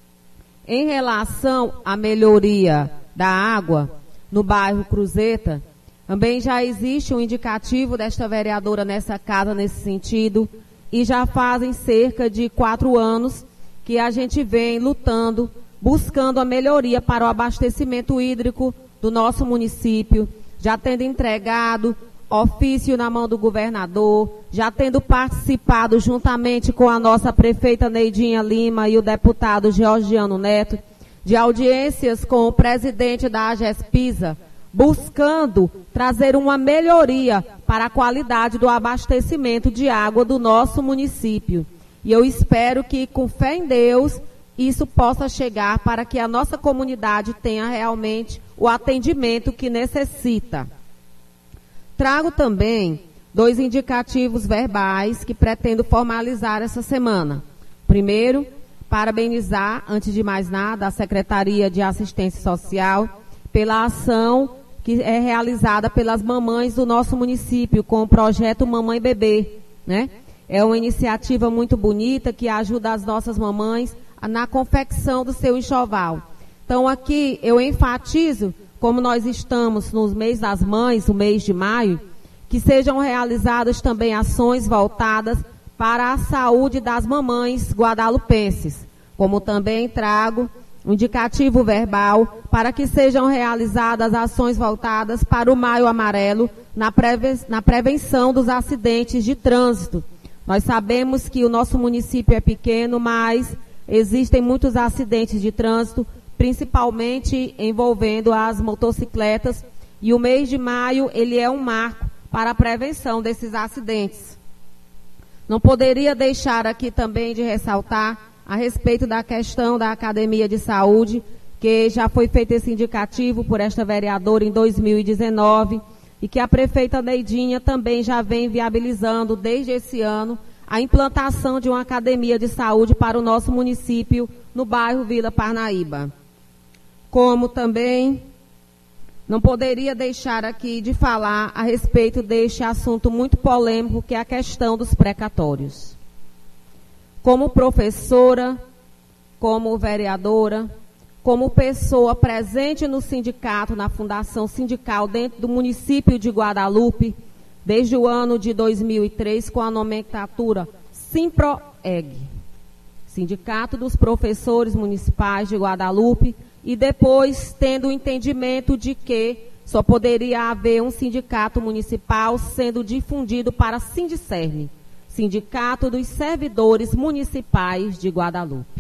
Em relação à melhoria da água no bairro Cruzeta, também já existe um indicativo desta vereadora nessa casa nesse sentido, e já fazem cerca de quatro anos que a gente vem lutando, buscando a melhoria para o abastecimento hídrico do nosso município, já tendo entregado ofício na mão do governador, já tendo participado juntamente com a nossa prefeita Neidinha Lima e o deputado Georgiano Neto, de audiências com o presidente da AGESPISA, buscando trazer uma melhoria para a qualidade do abastecimento de água do nosso município. E eu espero que, com fé em Deus, isso possa chegar para que a nossa comunidade tenha realmente o atendimento que necessita. Trago também dois indicativos verbais que pretendo formalizar essa semana. Primeiro, parabenizar, antes de mais nada, a Secretaria de Assistência Social pela ação que é realizada pelas mamães do nosso município com o projeto Mamãe Bebê, né? É uma iniciativa muito bonita que ajuda as nossas mamães na confecção do seu enxoval. Então aqui eu enfatizo, como nós estamos no mês das mães, o mês de maio, que sejam realizadas também ações voltadas para a saúde das mamães guadalupenses, como também trago um indicativo verbal para que sejam realizadas ações voltadas para o Maio Amarelo na, preve- na prevenção dos acidentes de trânsito. Nós sabemos que o nosso município é pequeno, mas existem muitos acidentes de trânsito, principalmente envolvendo as motocicletas, e o mês de maio ele é um marco para a prevenção desses acidentes. Não poderia deixar aqui também de ressaltar a respeito da questão da Academia de Saúde, que já foi feito esse indicativo por esta vereadora em dois mil e dezenove, e que a prefeita Neidinha também já vem viabilizando desde esse ano a implantação de uma academia de saúde para o nosso município no bairro Vila Parnaíba. Como também não poderia deixar aqui de falar a respeito deste assunto muito polêmico, que é a questão dos precatórios. Como professora, como vereadora, como pessoa presente no sindicato, na fundação sindical dentro do município de Guadalupe, desde o ano de dois mil e três, com a nomenclatura SIMPROEG, Sindicato dos Professores Municipais de Guadalupe, e depois tendo o entendimento de que só poderia haver um sindicato municipal sendo difundido para Sindicerne, Sindicato dos Servidores Municipais de Guadalupe.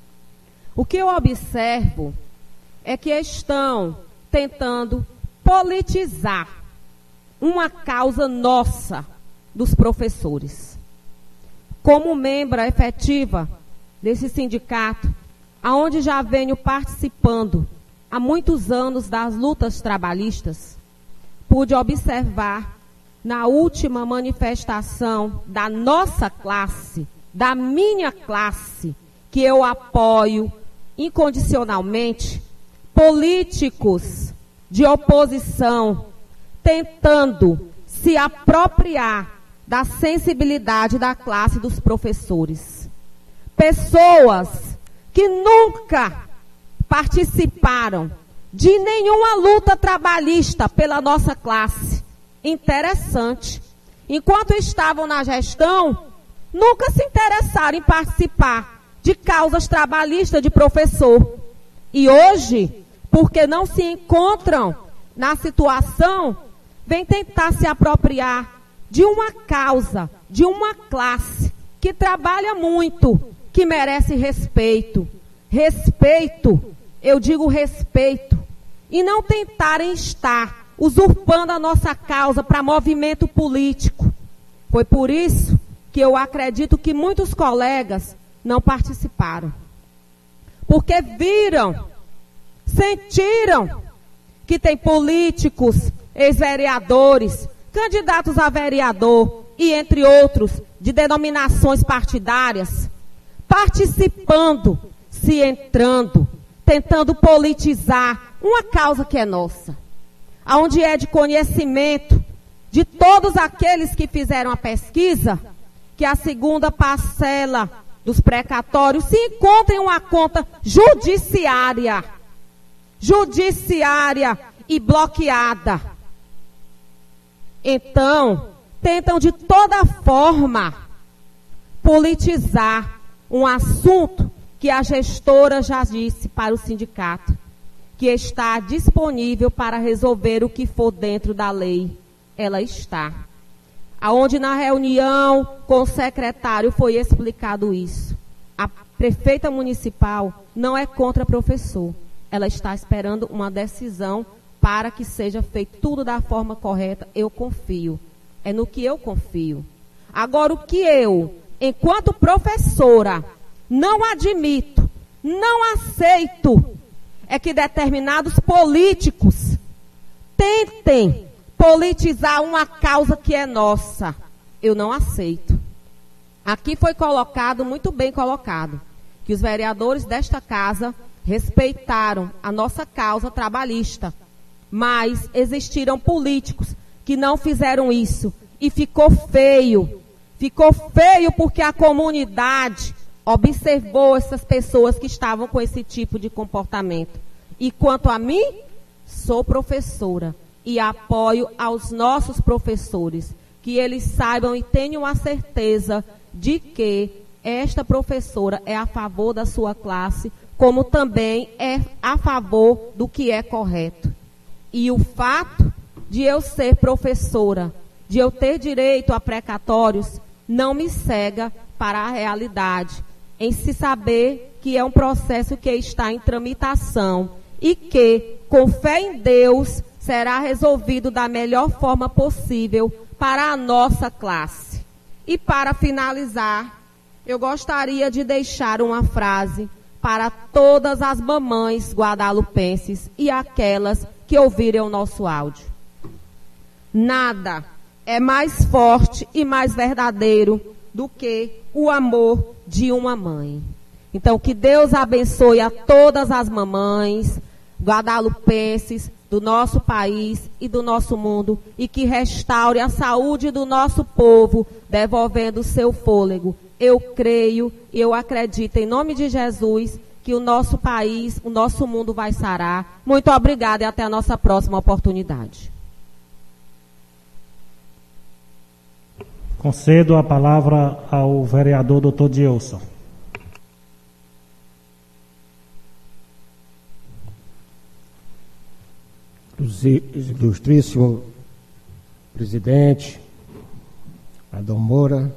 O que eu observo é que estão tentando politizar uma causa nossa dos professores. Como membra efetiva desse sindicato, aonde já venho participando há muitos anos das lutas trabalhistas, pude observar na última manifestação da nossa classe, da minha classe, que eu apoio incondicionalmente, políticos de oposição tentando se apropriar da sensibilidade da classe dos professores. Pessoas que nunca participaram de nenhuma luta trabalhista pela nossa classe. Interessante. Enquanto estavam na gestão, nunca se interessaram em participar de causas trabalhistas de professor. E hoje, porque não se encontram na situação, vem tentar se apropriar de uma causa, de uma classe que trabalha muito, que merece respeito. Respeito, eu digo respeito, e não tentarem estar usurpando a nossa causa para movimento político. Foi por isso que eu acredito que muitos colegas não participaram. Porque viram, sentiram que tem políticos, ex-vereadores, candidatos a vereador e entre outros de denominações partidárias, participando, se entrando, tentando politizar uma causa que é nossa, aonde é de conhecimento de todos aqueles que fizeram a pesquisa, que a segunda parcela dos precatórios se encontra em uma conta judiciária, judiciária e bloqueada. Então, tentam de toda forma politizar um assunto que a gestora já disse para o sindicato, que está disponível para resolver o que for dentro da lei. Ela está. Aonde na reunião com o secretário foi explicado isso. A prefeita municipal não é contra professor. Ela está esperando uma decisão para que seja feito tudo da forma correta. Eu confio. É no que eu confio. Agora, o que eu, enquanto professora, não admito, não aceito, é que determinados políticos tentem politizar uma causa que é nossa. Eu não aceito. Aqui foi colocado, muito bem colocado, que os vereadores desta casa respeitaram a nossa causa trabalhista, mas existiram políticos que não fizeram isso e ficou feio. Ficou feio porque a comunidade observou essas pessoas que estavam com esse tipo de comportamento. E quanto a mim, sou professora e apoio aos nossos professores, que eles saibam e tenham a certeza de que esta professora é a favor da sua classe, como também é a favor do que é correto. E o fato de eu ser professora, de eu ter direito a precatórios, não me cega para a realidade, em se saber que é um processo que está em tramitação e que, com fé em Deus, será resolvido da melhor forma possível para a nossa classe. E para finalizar, eu gostaria de deixar uma frase para todas as mamães guadalupenses e aquelas que ouvirem o nosso áudio. Nada é mais forte e mais verdadeiro do que o amor de uma mãe. Então, que Deus abençoe a todas as mamães guadalupenses do nosso país e do nosso mundo e que restaure a saúde do nosso povo, devolvendo o seu fôlego. Eu creio e eu acredito, em nome de Jesus, que o nosso país, o nosso mundo vai sarar. Muito obrigada e até a nossa próxima oportunidade. Concedo a palavra ao vereador doutor Dilson. Ilustríssimo presidente, Adão Moura,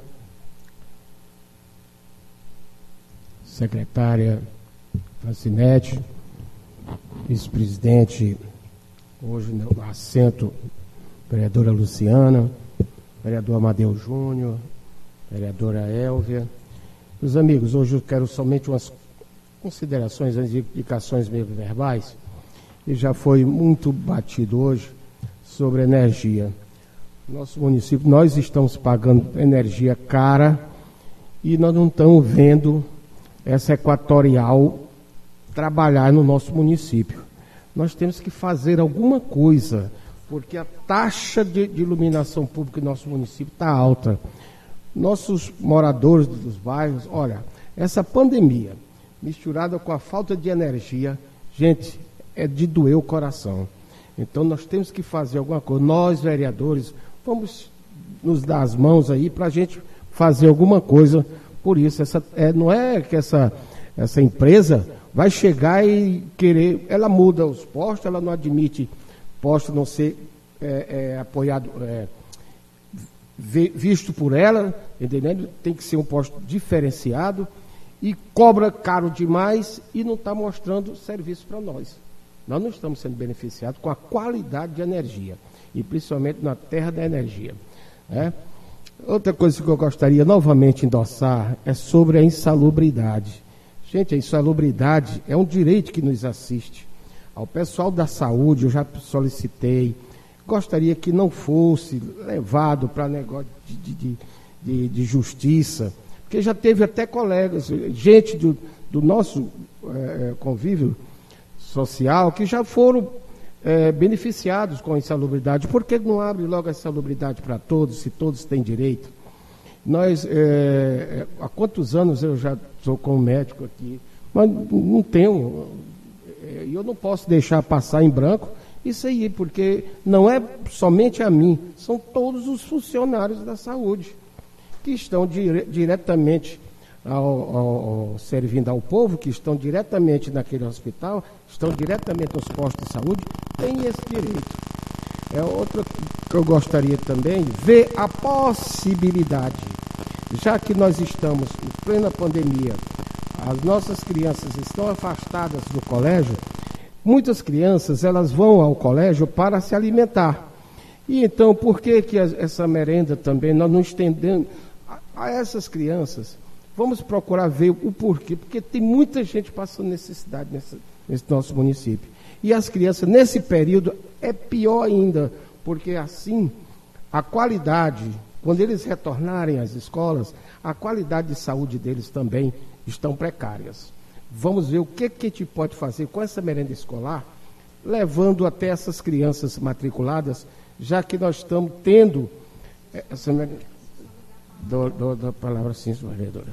secretária Francinete, vice-presidente, hoje no assento, vereadora Luciana, vereador Amadeu Júnior, vereadora Élvia. Meus amigos, hoje eu quero somente umas considerações, as indicações meio verbais, e já foi muito batido hoje sobre energia. Nosso município, nós estamos pagando energia cara e nós não estamos vendo essa Equatorial trabalhar no nosso município. Nós temos que fazer alguma coisa, porque a taxa de, de iluminação pública no nosso município está alta. Nossos moradores dos bairros, olha, essa pandemia misturada com a falta de energia, gente, é de doer o coração. Então nós temos que fazer alguma coisa. Nós, vereadores, vamos nos dar as mãos aí para a gente fazer alguma coisa por isso. Essa, é, não é que essa, essa empresa vai chegar e querer... Ela muda os postos, ela não admite posto não ser é, é, apoiado, é, visto por ela, entendeu? Tem que ser um posto diferenciado e cobra caro demais e não está mostrando serviço para nós. Nós não estamos sendo beneficiados com a qualidade de energia, e principalmente na terra da energia, né? Outra coisa que eu gostaria novamente de endossar é sobre a insalubridade. Gente, a insalubridade é um direito que nos assiste. Ao pessoal da saúde, eu já solicitei, gostaria que não fosse levado para negócio de, de, de, de justiça, porque já teve até colegas, gente do, do nosso é, convívio social, que já foram é, beneficiados com a insalubridade. Por que não abre logo a insalubridade para todos, se todos têm direito? Nós, é, há quantos anos eu já sou como médico aqui, mas não tenho, e eu não posso deixar passar em branco isso aí, porque não é somente a mim, são todos os funcionários da saúde que estão dire, diretamente ao, ao, ao, servindo ao povo, que estão diretamente naquele hospital, estão diretamente nos postos de saúde, têm esse direito. É outra que eu gostaria também, ver a possibilidade, já que nós estamos em plena pandemia, as nossas crianças estão afastadas do colégio, muitas crianças elas vão ao colégio para se alimentar. E então, por que, que essa merenda também nós não estendemos a, a essas crianças? Vamos procurar ver o porquê, porque tem muita gente passando necessidade nessa, nesse nosso município. E as crianças, nesse período, é pior ainda, porque assim, a qualidade, quando eles retornarem às escolas, a qualidade de saúde deles também estão precárias. Vamos ver o que, que a gente pode fazer com essa merenda escolar, levando até essas crianças matriculadas, já que nós estamos tendo essa merenda. Do, do, da palavra sim, senhora vereadora.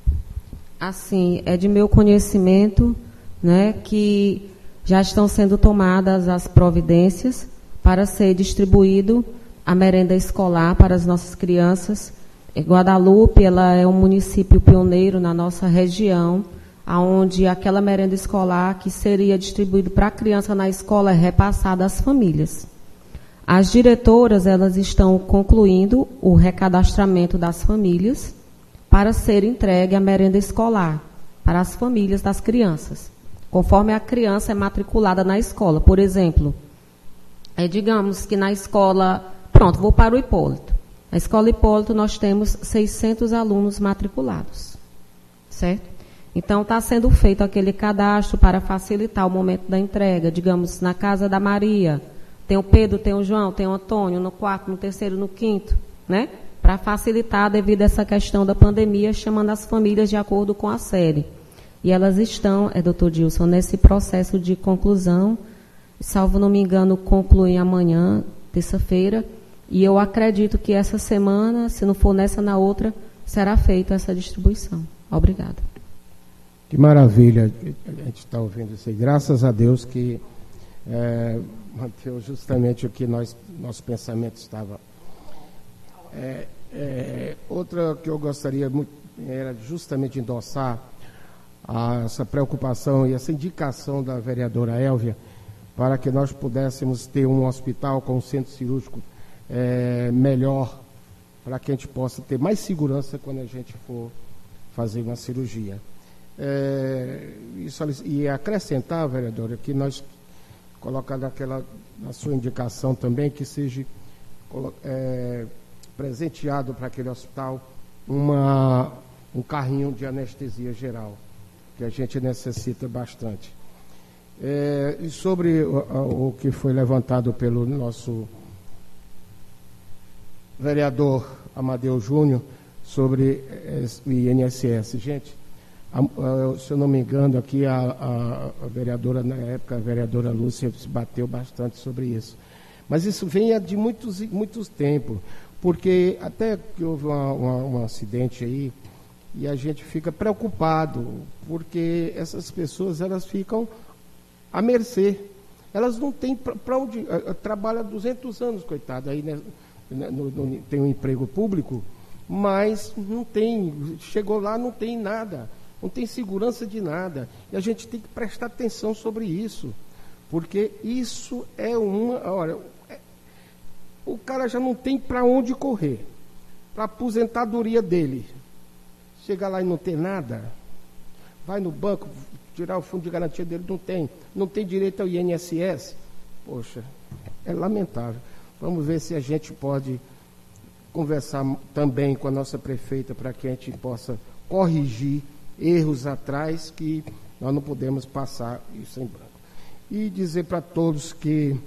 Assim, é de meu conhecimento, né, que já estão sendo tomadas as providências para ser distribuído a merenda escolar para as nossas crianças. Guadalupe, ela é um município pioneiro na nossa região, onde aquela merenda escolar que seria distribuída para a criança na escola é repassada às famílias. As diretoras, elas estão concluindo o recadastramento das famílias para ser entregue a merenda escolar para as famílias das crianças, conforme a criança é matriculada na escola. Por exemplo, é, digamos que na escola, pronto, vou para o Hipólito. Na escola Hipólito nós temos seiscentos alunos matriculados, certo? Então está sendo feito aquele cadastro para facilitar o momento da entrega, digamos, na casa da Maria, tem o Pedro, tem o João, tem o Antônio, no quarto, no terceiro, no quinto, né? Para facilitar devido a essa questão da pandemia, chamando as famílias de acordo com a série. E elas estão, é, doutor Dilson, nesse processo de conclusão, salvo não me engano, concluem amanhã, terça-feira, e eu acredito que essa semana, se não for nessa, na outra, será feita essa distribuição. Obrigada. Que maravilha, a gente está ouvindo isso aí. Graças a Deus que é, manteve justamente o que nós, nosso pensamento estava. É, é, outra que eu gostaria muito era justamente endossar a, essa preocupação e essa indicação da vereadora Élvia para que nós pudéssemos ter um hospital com um centro cirúrgico é, melhor, para que a gente possa ter mais segurança quando a gente for fazer uma cirurgia. É, isso, e acrescentar, vereadora, que nós colocar naquela, na sua indicação também, que seja é, presenteado para aquele hospital uma, um carrinho de anestesia geral, que a gente necessita bastante. É, e sobre o, o que foi levantado pelo nosso vereador Amadeu Júnior sobre o I N S S, gente, a, a, se eu não me engano, aqui a, a, a vereadora, na época, a vereadora Lúcia se bateu bastante sobre isso. Mas isso vem de muitos, muitos tempos, porque até que houve uma, uma, um acidente aí, e a gente fica preocupado, porque essas pessoas, elas ficam à mercê. Elas não têm para onde... Trabalha duzentos anos, coitado, aí né, no, no, tem um emprego público, mas não tem, chegou lá, não tem nada, não tem segurança de nada. E a gente tem que prestar atenção sobre isso, porque isso é uma... Olha, é, o cara já não tem para onde correr. para a aposentadoria dele. Chega lá e não tem nada. Vai no banco, tirar o fundo de garantia dele, não tem. Não tem direito ao I N S S. Poxa, é lamentável. Vamos ver se a gente pode conversar também com a nossa prefeita para que a gente possa corrigir erros atrás que nós não podemos passar isso em branco. E dizer para todos que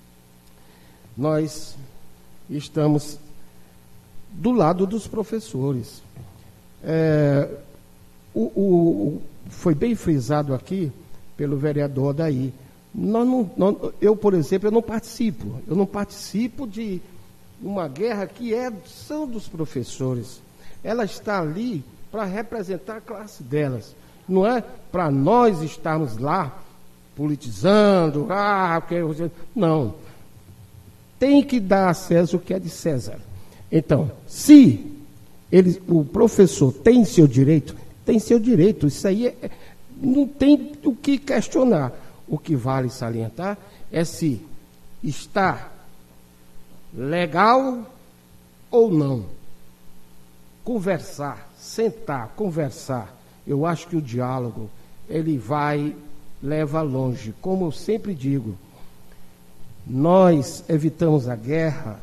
nós estamos do lado dos professores. É, o, o, foi bem frisado aqui pelo vereador Daí. Nós não, nós, eu, por exemplo, eu não participo. Eu não participo de uma guerra que é, são dos professores. Ela está ali para representar a classe delas. Não é para nós estarmos lá politizando. Ah, não. Tem que dar a César o que é de César. Então, se ele, o professor tem seu direito, tem seu direito. Isso aí é, não tem o que questionar. O que vale salientar é se está legal ou não. Conversar, sentar, conversar. Eu acho que o diálogo, ele vai, leva longe. Como eu sempre digo, nós evitamos a guerra.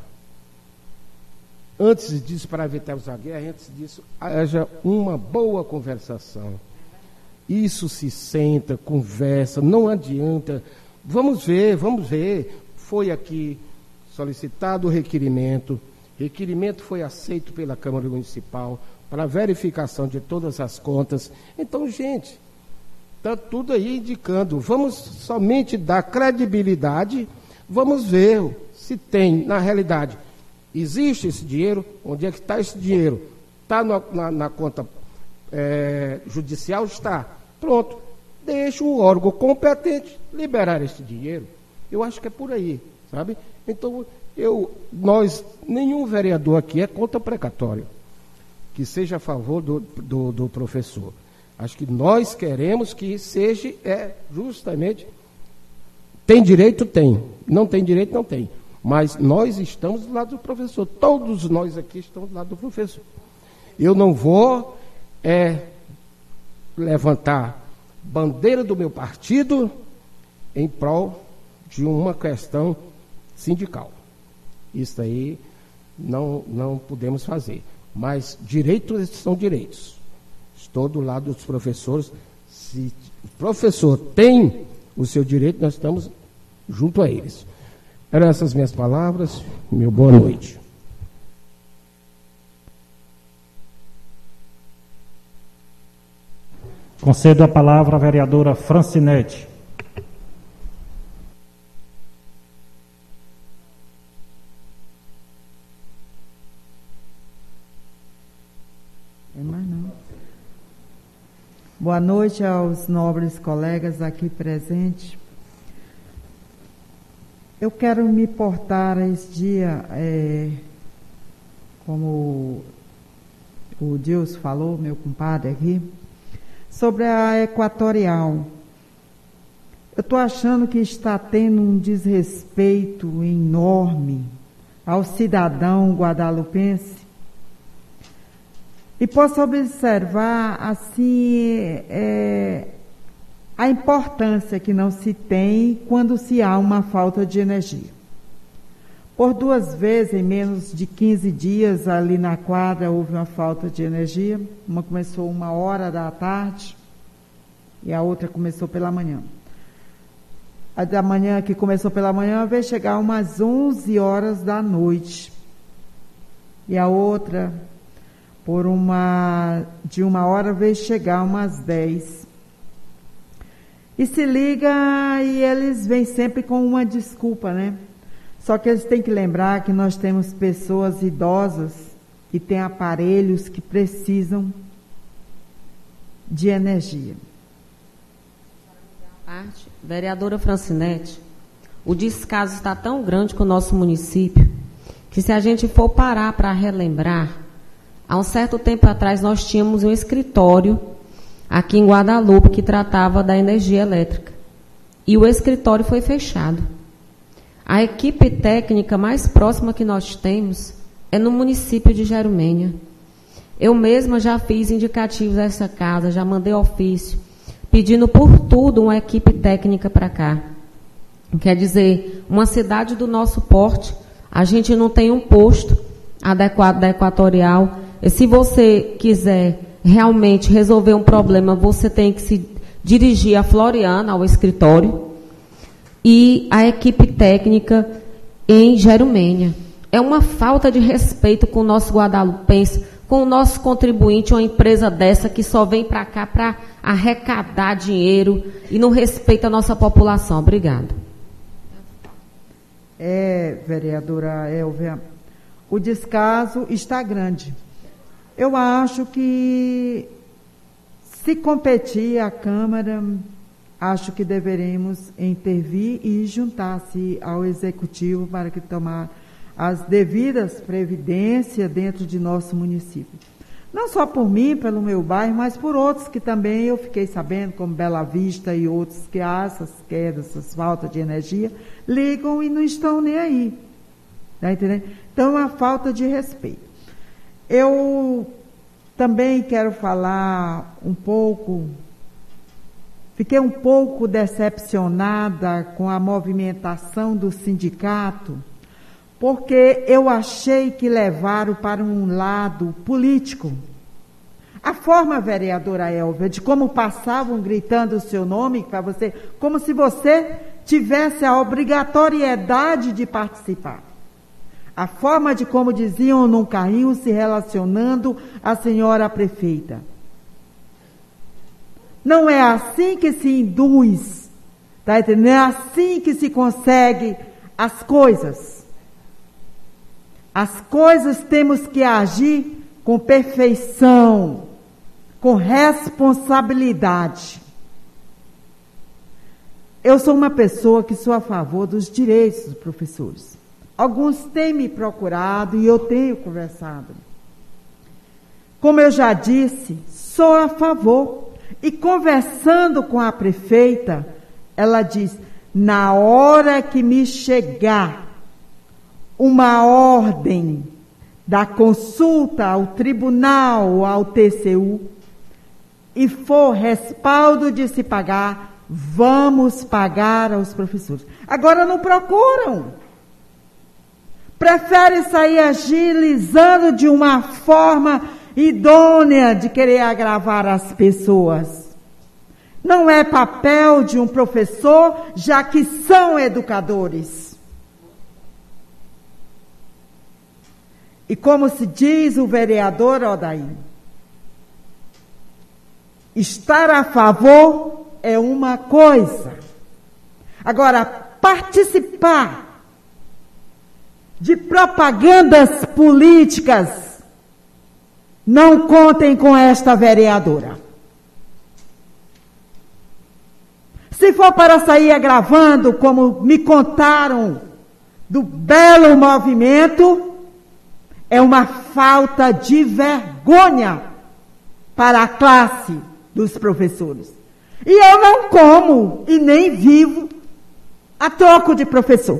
Antes disso, para evitarmos a guerra, antes disso, haja uma boa conversação. Isso se senta, conversa, não adianta. Vamos ver, vamos ver. Foi aqui solicitado o requerimento. Requerimento foi aceito pela Câmara Municipal para verificação de todas as contas. Então, gente, está tudo aí indicando. Vamos somente dar credibilidade. Vamos ver se tem, na realidade, existe esse dinheiro. Onde é que está esse dinheiro? Está na, na, na conta é, judicial? Está. Pronto. Deixa o órgão competente liberar esse dinheiro. Eu acho que é por aí, sabe? Então, eu, nós, nenhum vereador aqui é contra precatório, que seja a favor do, do, do professor. Acho que nós queremos que seja, é, justamente, tem direito? Tem. Não tem direito? Não tem. Mas nós estamos do lado do professor. Todos nós aqui estamos do lado do professor. Eu não vou é, levantar bandeira do meu partido em prol de uma questão sindical. Isso aí não, não podemos fazer. Mas direitos são direitos. Estou do lado dos professores. Se o professor tem o seu direito, nós estamos junto a eles. Eram essas minhas palavras. Meu boa noite. Concedo a palavra à vereadora Francinete. Tem mais não. Boa noite aos nobres colegas aqui presentes. Eu quero me portar esse dia, é, como o Deus falou, meu compadre aqui, sobre a Equatorial. Eu estou achando que está tendo um desrespeito enorme ao cidadão guadalupense. E posso observar, assim, é, a importância que não se tem quando se há uma falta de energia. Por duas vezes, em menos de quinze dias, ali na quadra, houve uma falta de energia. Uma começou uma hora da tarde e a outra começou pela manhã. A da manhã, que começou pela manhã, veio chegar umas onze horas da noite. E a outra, por uma, de uma hora, veio chegar umas dez. E se liga e eles vêm sempre com uma desculpa, né? Só que eles têm que lembrar que nós temos pessoas idosas que têm aparelhos que precisam de energia. Parte, vereadora Francinete, o descaso está tão grande com o nosso município que, se a gente for parar para relembrar, há um certo tempo atrás nós tínhamos um escritório aqui em Guadalupe que tratava da energia elétrica. E o escritório foi fechado. A equipe técnica mais próxima que nós temos é no município de Jerumenha. Eu mesma já fiz indicativos a essa casa, já mandei ofício, pedindo por tudo uma equipe técnica para cá. Quer dizer, uma cidade do nosso porte, a gente não tem um posto adequado da Equatorial. E se você quiser realmente resolver um problema, você tem que se dirigir a Floriana, ao escritório, e a equipe técnica em Jerumenha. É uma falta de respeito com o nosso guadalupense, com o nosso contribuinte, uma empresa dessa que só vem para cá para arrecadar dinheiro e não respeita a nossa população. Obrigada. É, vereadora Elvia, o descaso está grande. Eu acho que, se competir a Câmara, acho que deveremos intervir e juntar-se ao Executivo para que tomar as devidas providências dentro de nosso município. Não só por mim, pelo meu bairro, mas por outros que também eu fiquei sabendo, como Bela Vista e outros, que há essas quedas, essas faltas de energia, ligam e não estão nem aí. Tá entendendo? Então, é uma falta de respeito. Eu também quero falar um pouco, fiquei um pouco decepcionada com a movimentação do sindicato, porque eu achei que levaram para um lado político. A forma, vereadora Elvia, de como passavam gritando o seu nome para você, como se você tivesse a obrigatoriedade de participar. A forma de como diziam num carrinho se relacionando à senhora prefeita. Não é assim que se induz, tá entendendo? Não é assim que se consegue as coisas. As coisas temos que agir com perfeição, com responsabilidade. Eu sou uma pessoa que sou a favor dos direitos dos professores. Alguns têm me procurado e eu tenho conversado. Como eu já disse, sou a favor. E conversando com a prefeita, ela diz, na hora que me chegar uma ordem da consulta ao tribunal, ao T C U, e for respaldo de se pagar, vamos pagar aos professores. Agora não procuram. Preferem sair agilizando de uma forma idônea de querer agravar as pessoas. Não é papel de um professor, já que são educadores. E como se diz o vereador Odair, estar a favor é uma coisa. Agora, participar de propagandas políticas, não contem com esta vereadora. Se for para sair agravando, como me contaram, do belo movimento, é uma falta de vergonha para a classe dos professores. E eu não como e nem vivo a troco de professor.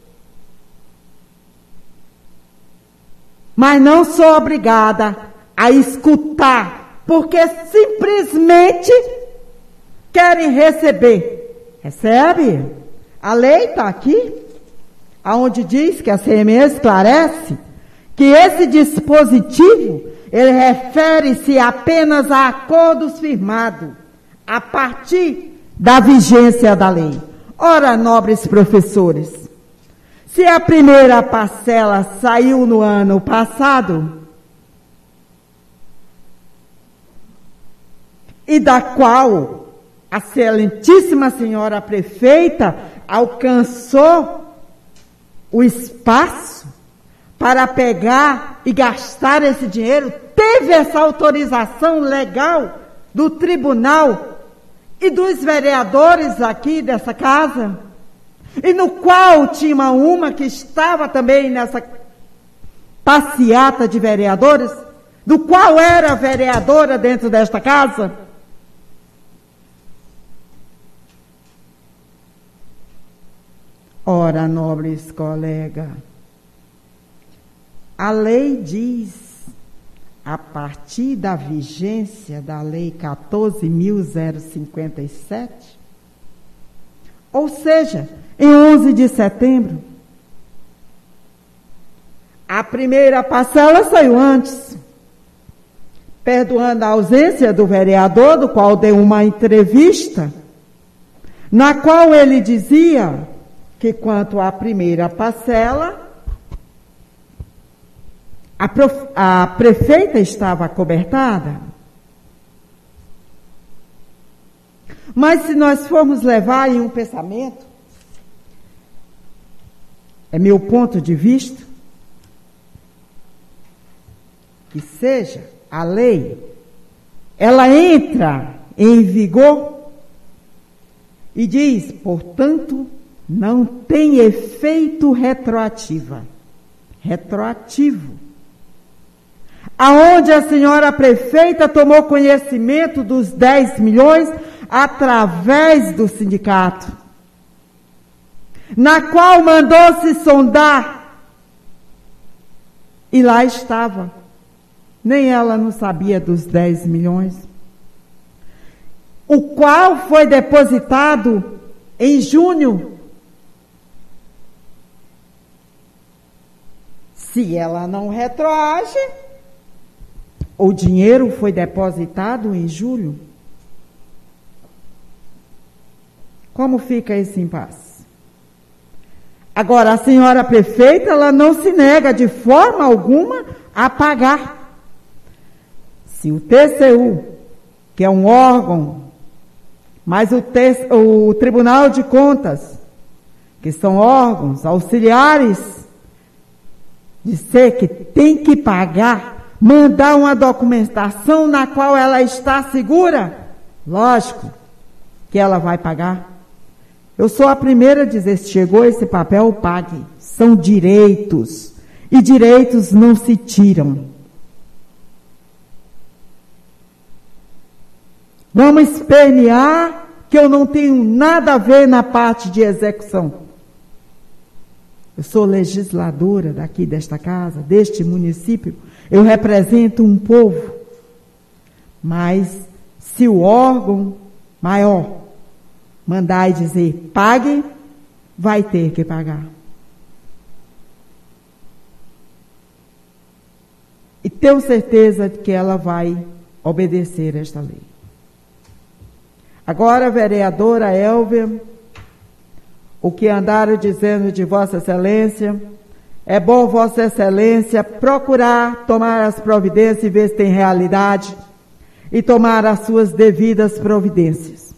Mas não sou obrigada a escutar, porque simplesmente querem receber. Recebe? A lei está aqui, aonde diz que a C M E esclarece que esse dispositivo, ele refere-se apenas a acordos firmados a partir da vigência da lei. Ora, nobres professores, se a primeira parcela saiu no ano passado, e da qual a excelentíssima senhora prefeita alcançou o espaço para pegar e gastar esse dinheiro, teve essa autorização legal do tribunal e dos vereadores aqui dessa casa, e no qual tinha uma que estava também nessa passeata de vereadores, do qual era vereadora dentro desta casa. Ora, nobres colegas, A lei diz, a partir da vigência da Lei quatorze mil cinquenta e sete, ou seja, em onze de setembro, a primeira parcela saiu antes, perdoando a ausência do vereador, do qual deu uma entrevista, na qual ele dizia que quanto à primeira parcela, a, prof, a prefeita estava acobertada. Mas se nós formos levar em um pensamento, é meu ponto de vista, que seja a lei, ela entra em vigor e diz, portanto, não tem efeito retroativa, retroativo. Aonde a senhora prefeita tomou conhecimento dos dez milhões através do sindicato, na qual mandou se sondar, e lá estava. Nem ela não sabia dos dez milhões, o qual foi depositado em junho. Se ela não retroage, o dinheiro foi depositado em julho. Como fica esse impasse? Agora, a senhora prefeita, ela não se nega de forma alguma a pagar. Se o T C U, que é um órgão, mas o, T, o Tribunal de Contas, que são órgãos auxiliares, disser que tem que pagar, mandar uma documentação na qual ela está segura, lógico que ela vai pagar. Eu sou a primeira a dizer, se chegou esse papel, pague. São direitos, e direitos não se tiram. Vamos espernear que eu não tenho nada a ver na parte de execução. Eu sou legisladora daqui desta casa, deste município. Eu represento um povo. Mas se o órgão maior mandar e dizer pague, vai ter que pagar. E tenho certeza de que ela vai obedecer esta lei. Agora, vereadora Elvia, o que andaram dizendo de Vossa Excelência, é bom Vossa Excelência procurar tomar as providências e ver se tem realidade e tomar as suas devidas providências.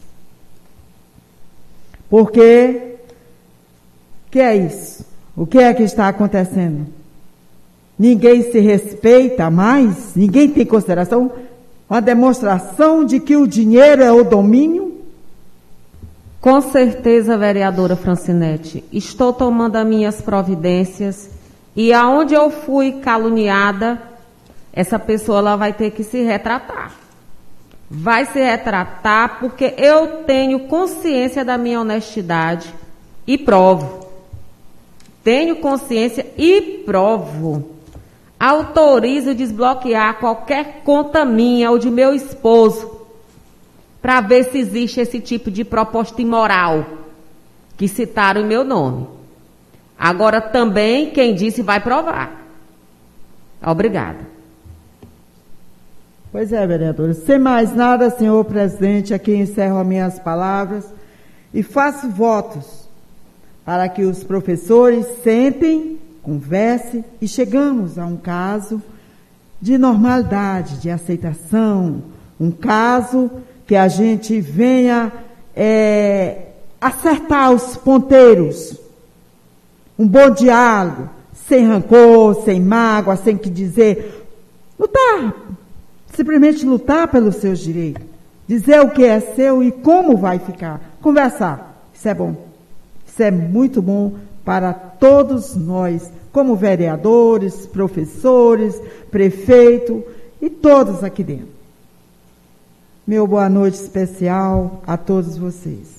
Porque, o que é isso? O que é que está acontecendo? Ninguém se respeita mais? Ninguém tem consideração? Uma demonstração de que o dinheiro é o domínio? Com certeza, vereadora Francinete, estou tomando as minhas providências e aonde eu fui caluniada, essa pessoa ela vai ter que se retratar. Vai se retratar porque eu tenho consciência da minha honestidade e provo. Tenho consciência e provo. Autorizo desbloquear qualquer conta minha ou de meu esposo para ver se existe esse tipo de proposta imoral que citaram em meu nome. Agora também quem disse vai provar. Obrigada. Pois é, vereadora. Sem mais nada, senhor presidente, aqui encerro as minhas palavras e faço votos para que os professores sentem, conversem e chegamos a um caso de normalidade, de aceitação, um caso que a gente venha é, acertar os ponteiros, um bom diálogo, sem rancor, sem mágoa, sem que dizer, lutar, simplesmente lutar pelos seus direitos, dizer o que é seu e como vai ficar, conversar, isso é bom, isso é muito bom para todos nós, como vereadores, professores, prefeito e todos aqui dentro. Meu boa noite especial a todos vocês.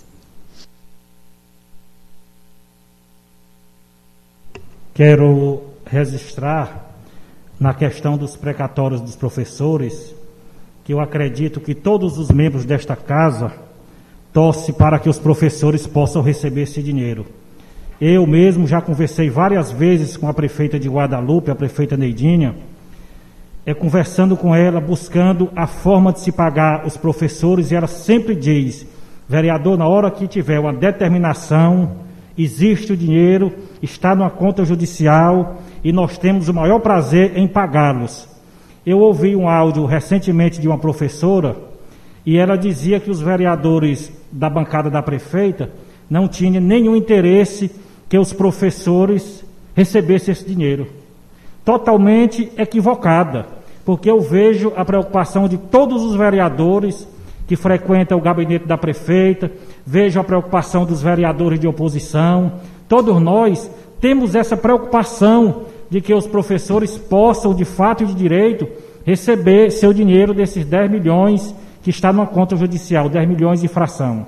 Quero registrar na questão dos precatórios dos professores, que eu acredito que todos os membros desta casa torcem para que os professores possam receber esse dinheiro. Eu mesmo já conversei várias vezes com a prefeita de Guadalupe, a prefeita Neidinha, é, conversando com ela, buscando a forma de se pagar os professores, e ela sempre diz: vereador, na hora que tiver uma determinação, existe o dinheiro, está numa conta judicial e nós temos o maior prazer em pagá-los. Eu ouvi um áudio recentemente de uma professora e ela dizia que os vereadores da bancada da prefeita não tinham nenhum interesse que os professores recebessem esse dinheiro. Totalmente equivocada, porque eu vejo a preocupação de todos os vereadores que frequentam o gabinete da prefeita, vejo a preocupação dos vereadores de oposição. Todos nós temos essa preocupação de que os professores possam, de fato e de direito, receber seu dinheiro desses dez milhões que está numa conta judicial, dez milhões de fração.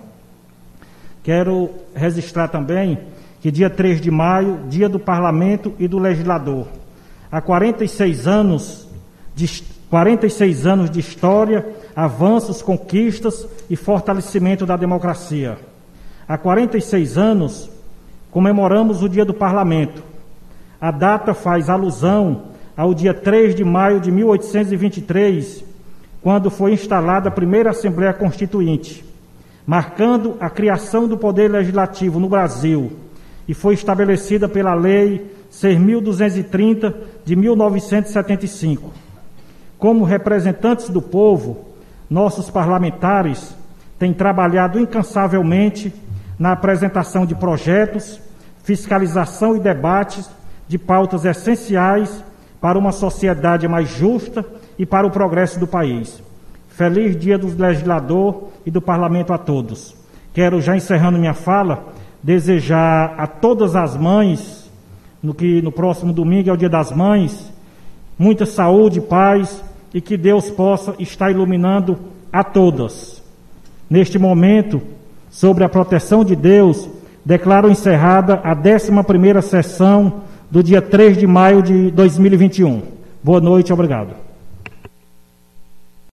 Quero registrar também que dia três de maio, dia do Parlamento e do Legislador. Há quarenta e seis anos de, quarenta e seis anos de história, avanços, conquistas e fortalecimento da democracia. Há quarenta e seis anos comemoramos o dia do Parlamento. A data faz alusão ao dia três de maio de mil oitocentos e vinte e três, quando foi instalada a primeira Assembleia Constituinte, marcando a criação do Poder Legislativo no Brasil, e foi estabelecida pela Lei seis mil duzentos e trinta de mil novecentos e setenta e cinco. Como representantes do povo, nossos parlamentares têm trabalhado incansavelmente na apresentação de projetos, fiscalização e debates de pautas essenciais para uma sociedade mais justa e para o progresso do país. Feliz Dia do Legislador e do Parlamento a todos. Quero, já encerrando minha fala, desejar a todas as mães, no que no próximo domingo é o Dia das Mães, muita saúde, paz, e que Deus possa estar iluminando a todas. Neste momento, sobre a proteção de Deus, declaro encerrada a décima primeira sessão do dia três de maio de dois mil e vinte e um. Boa noite, obrigado.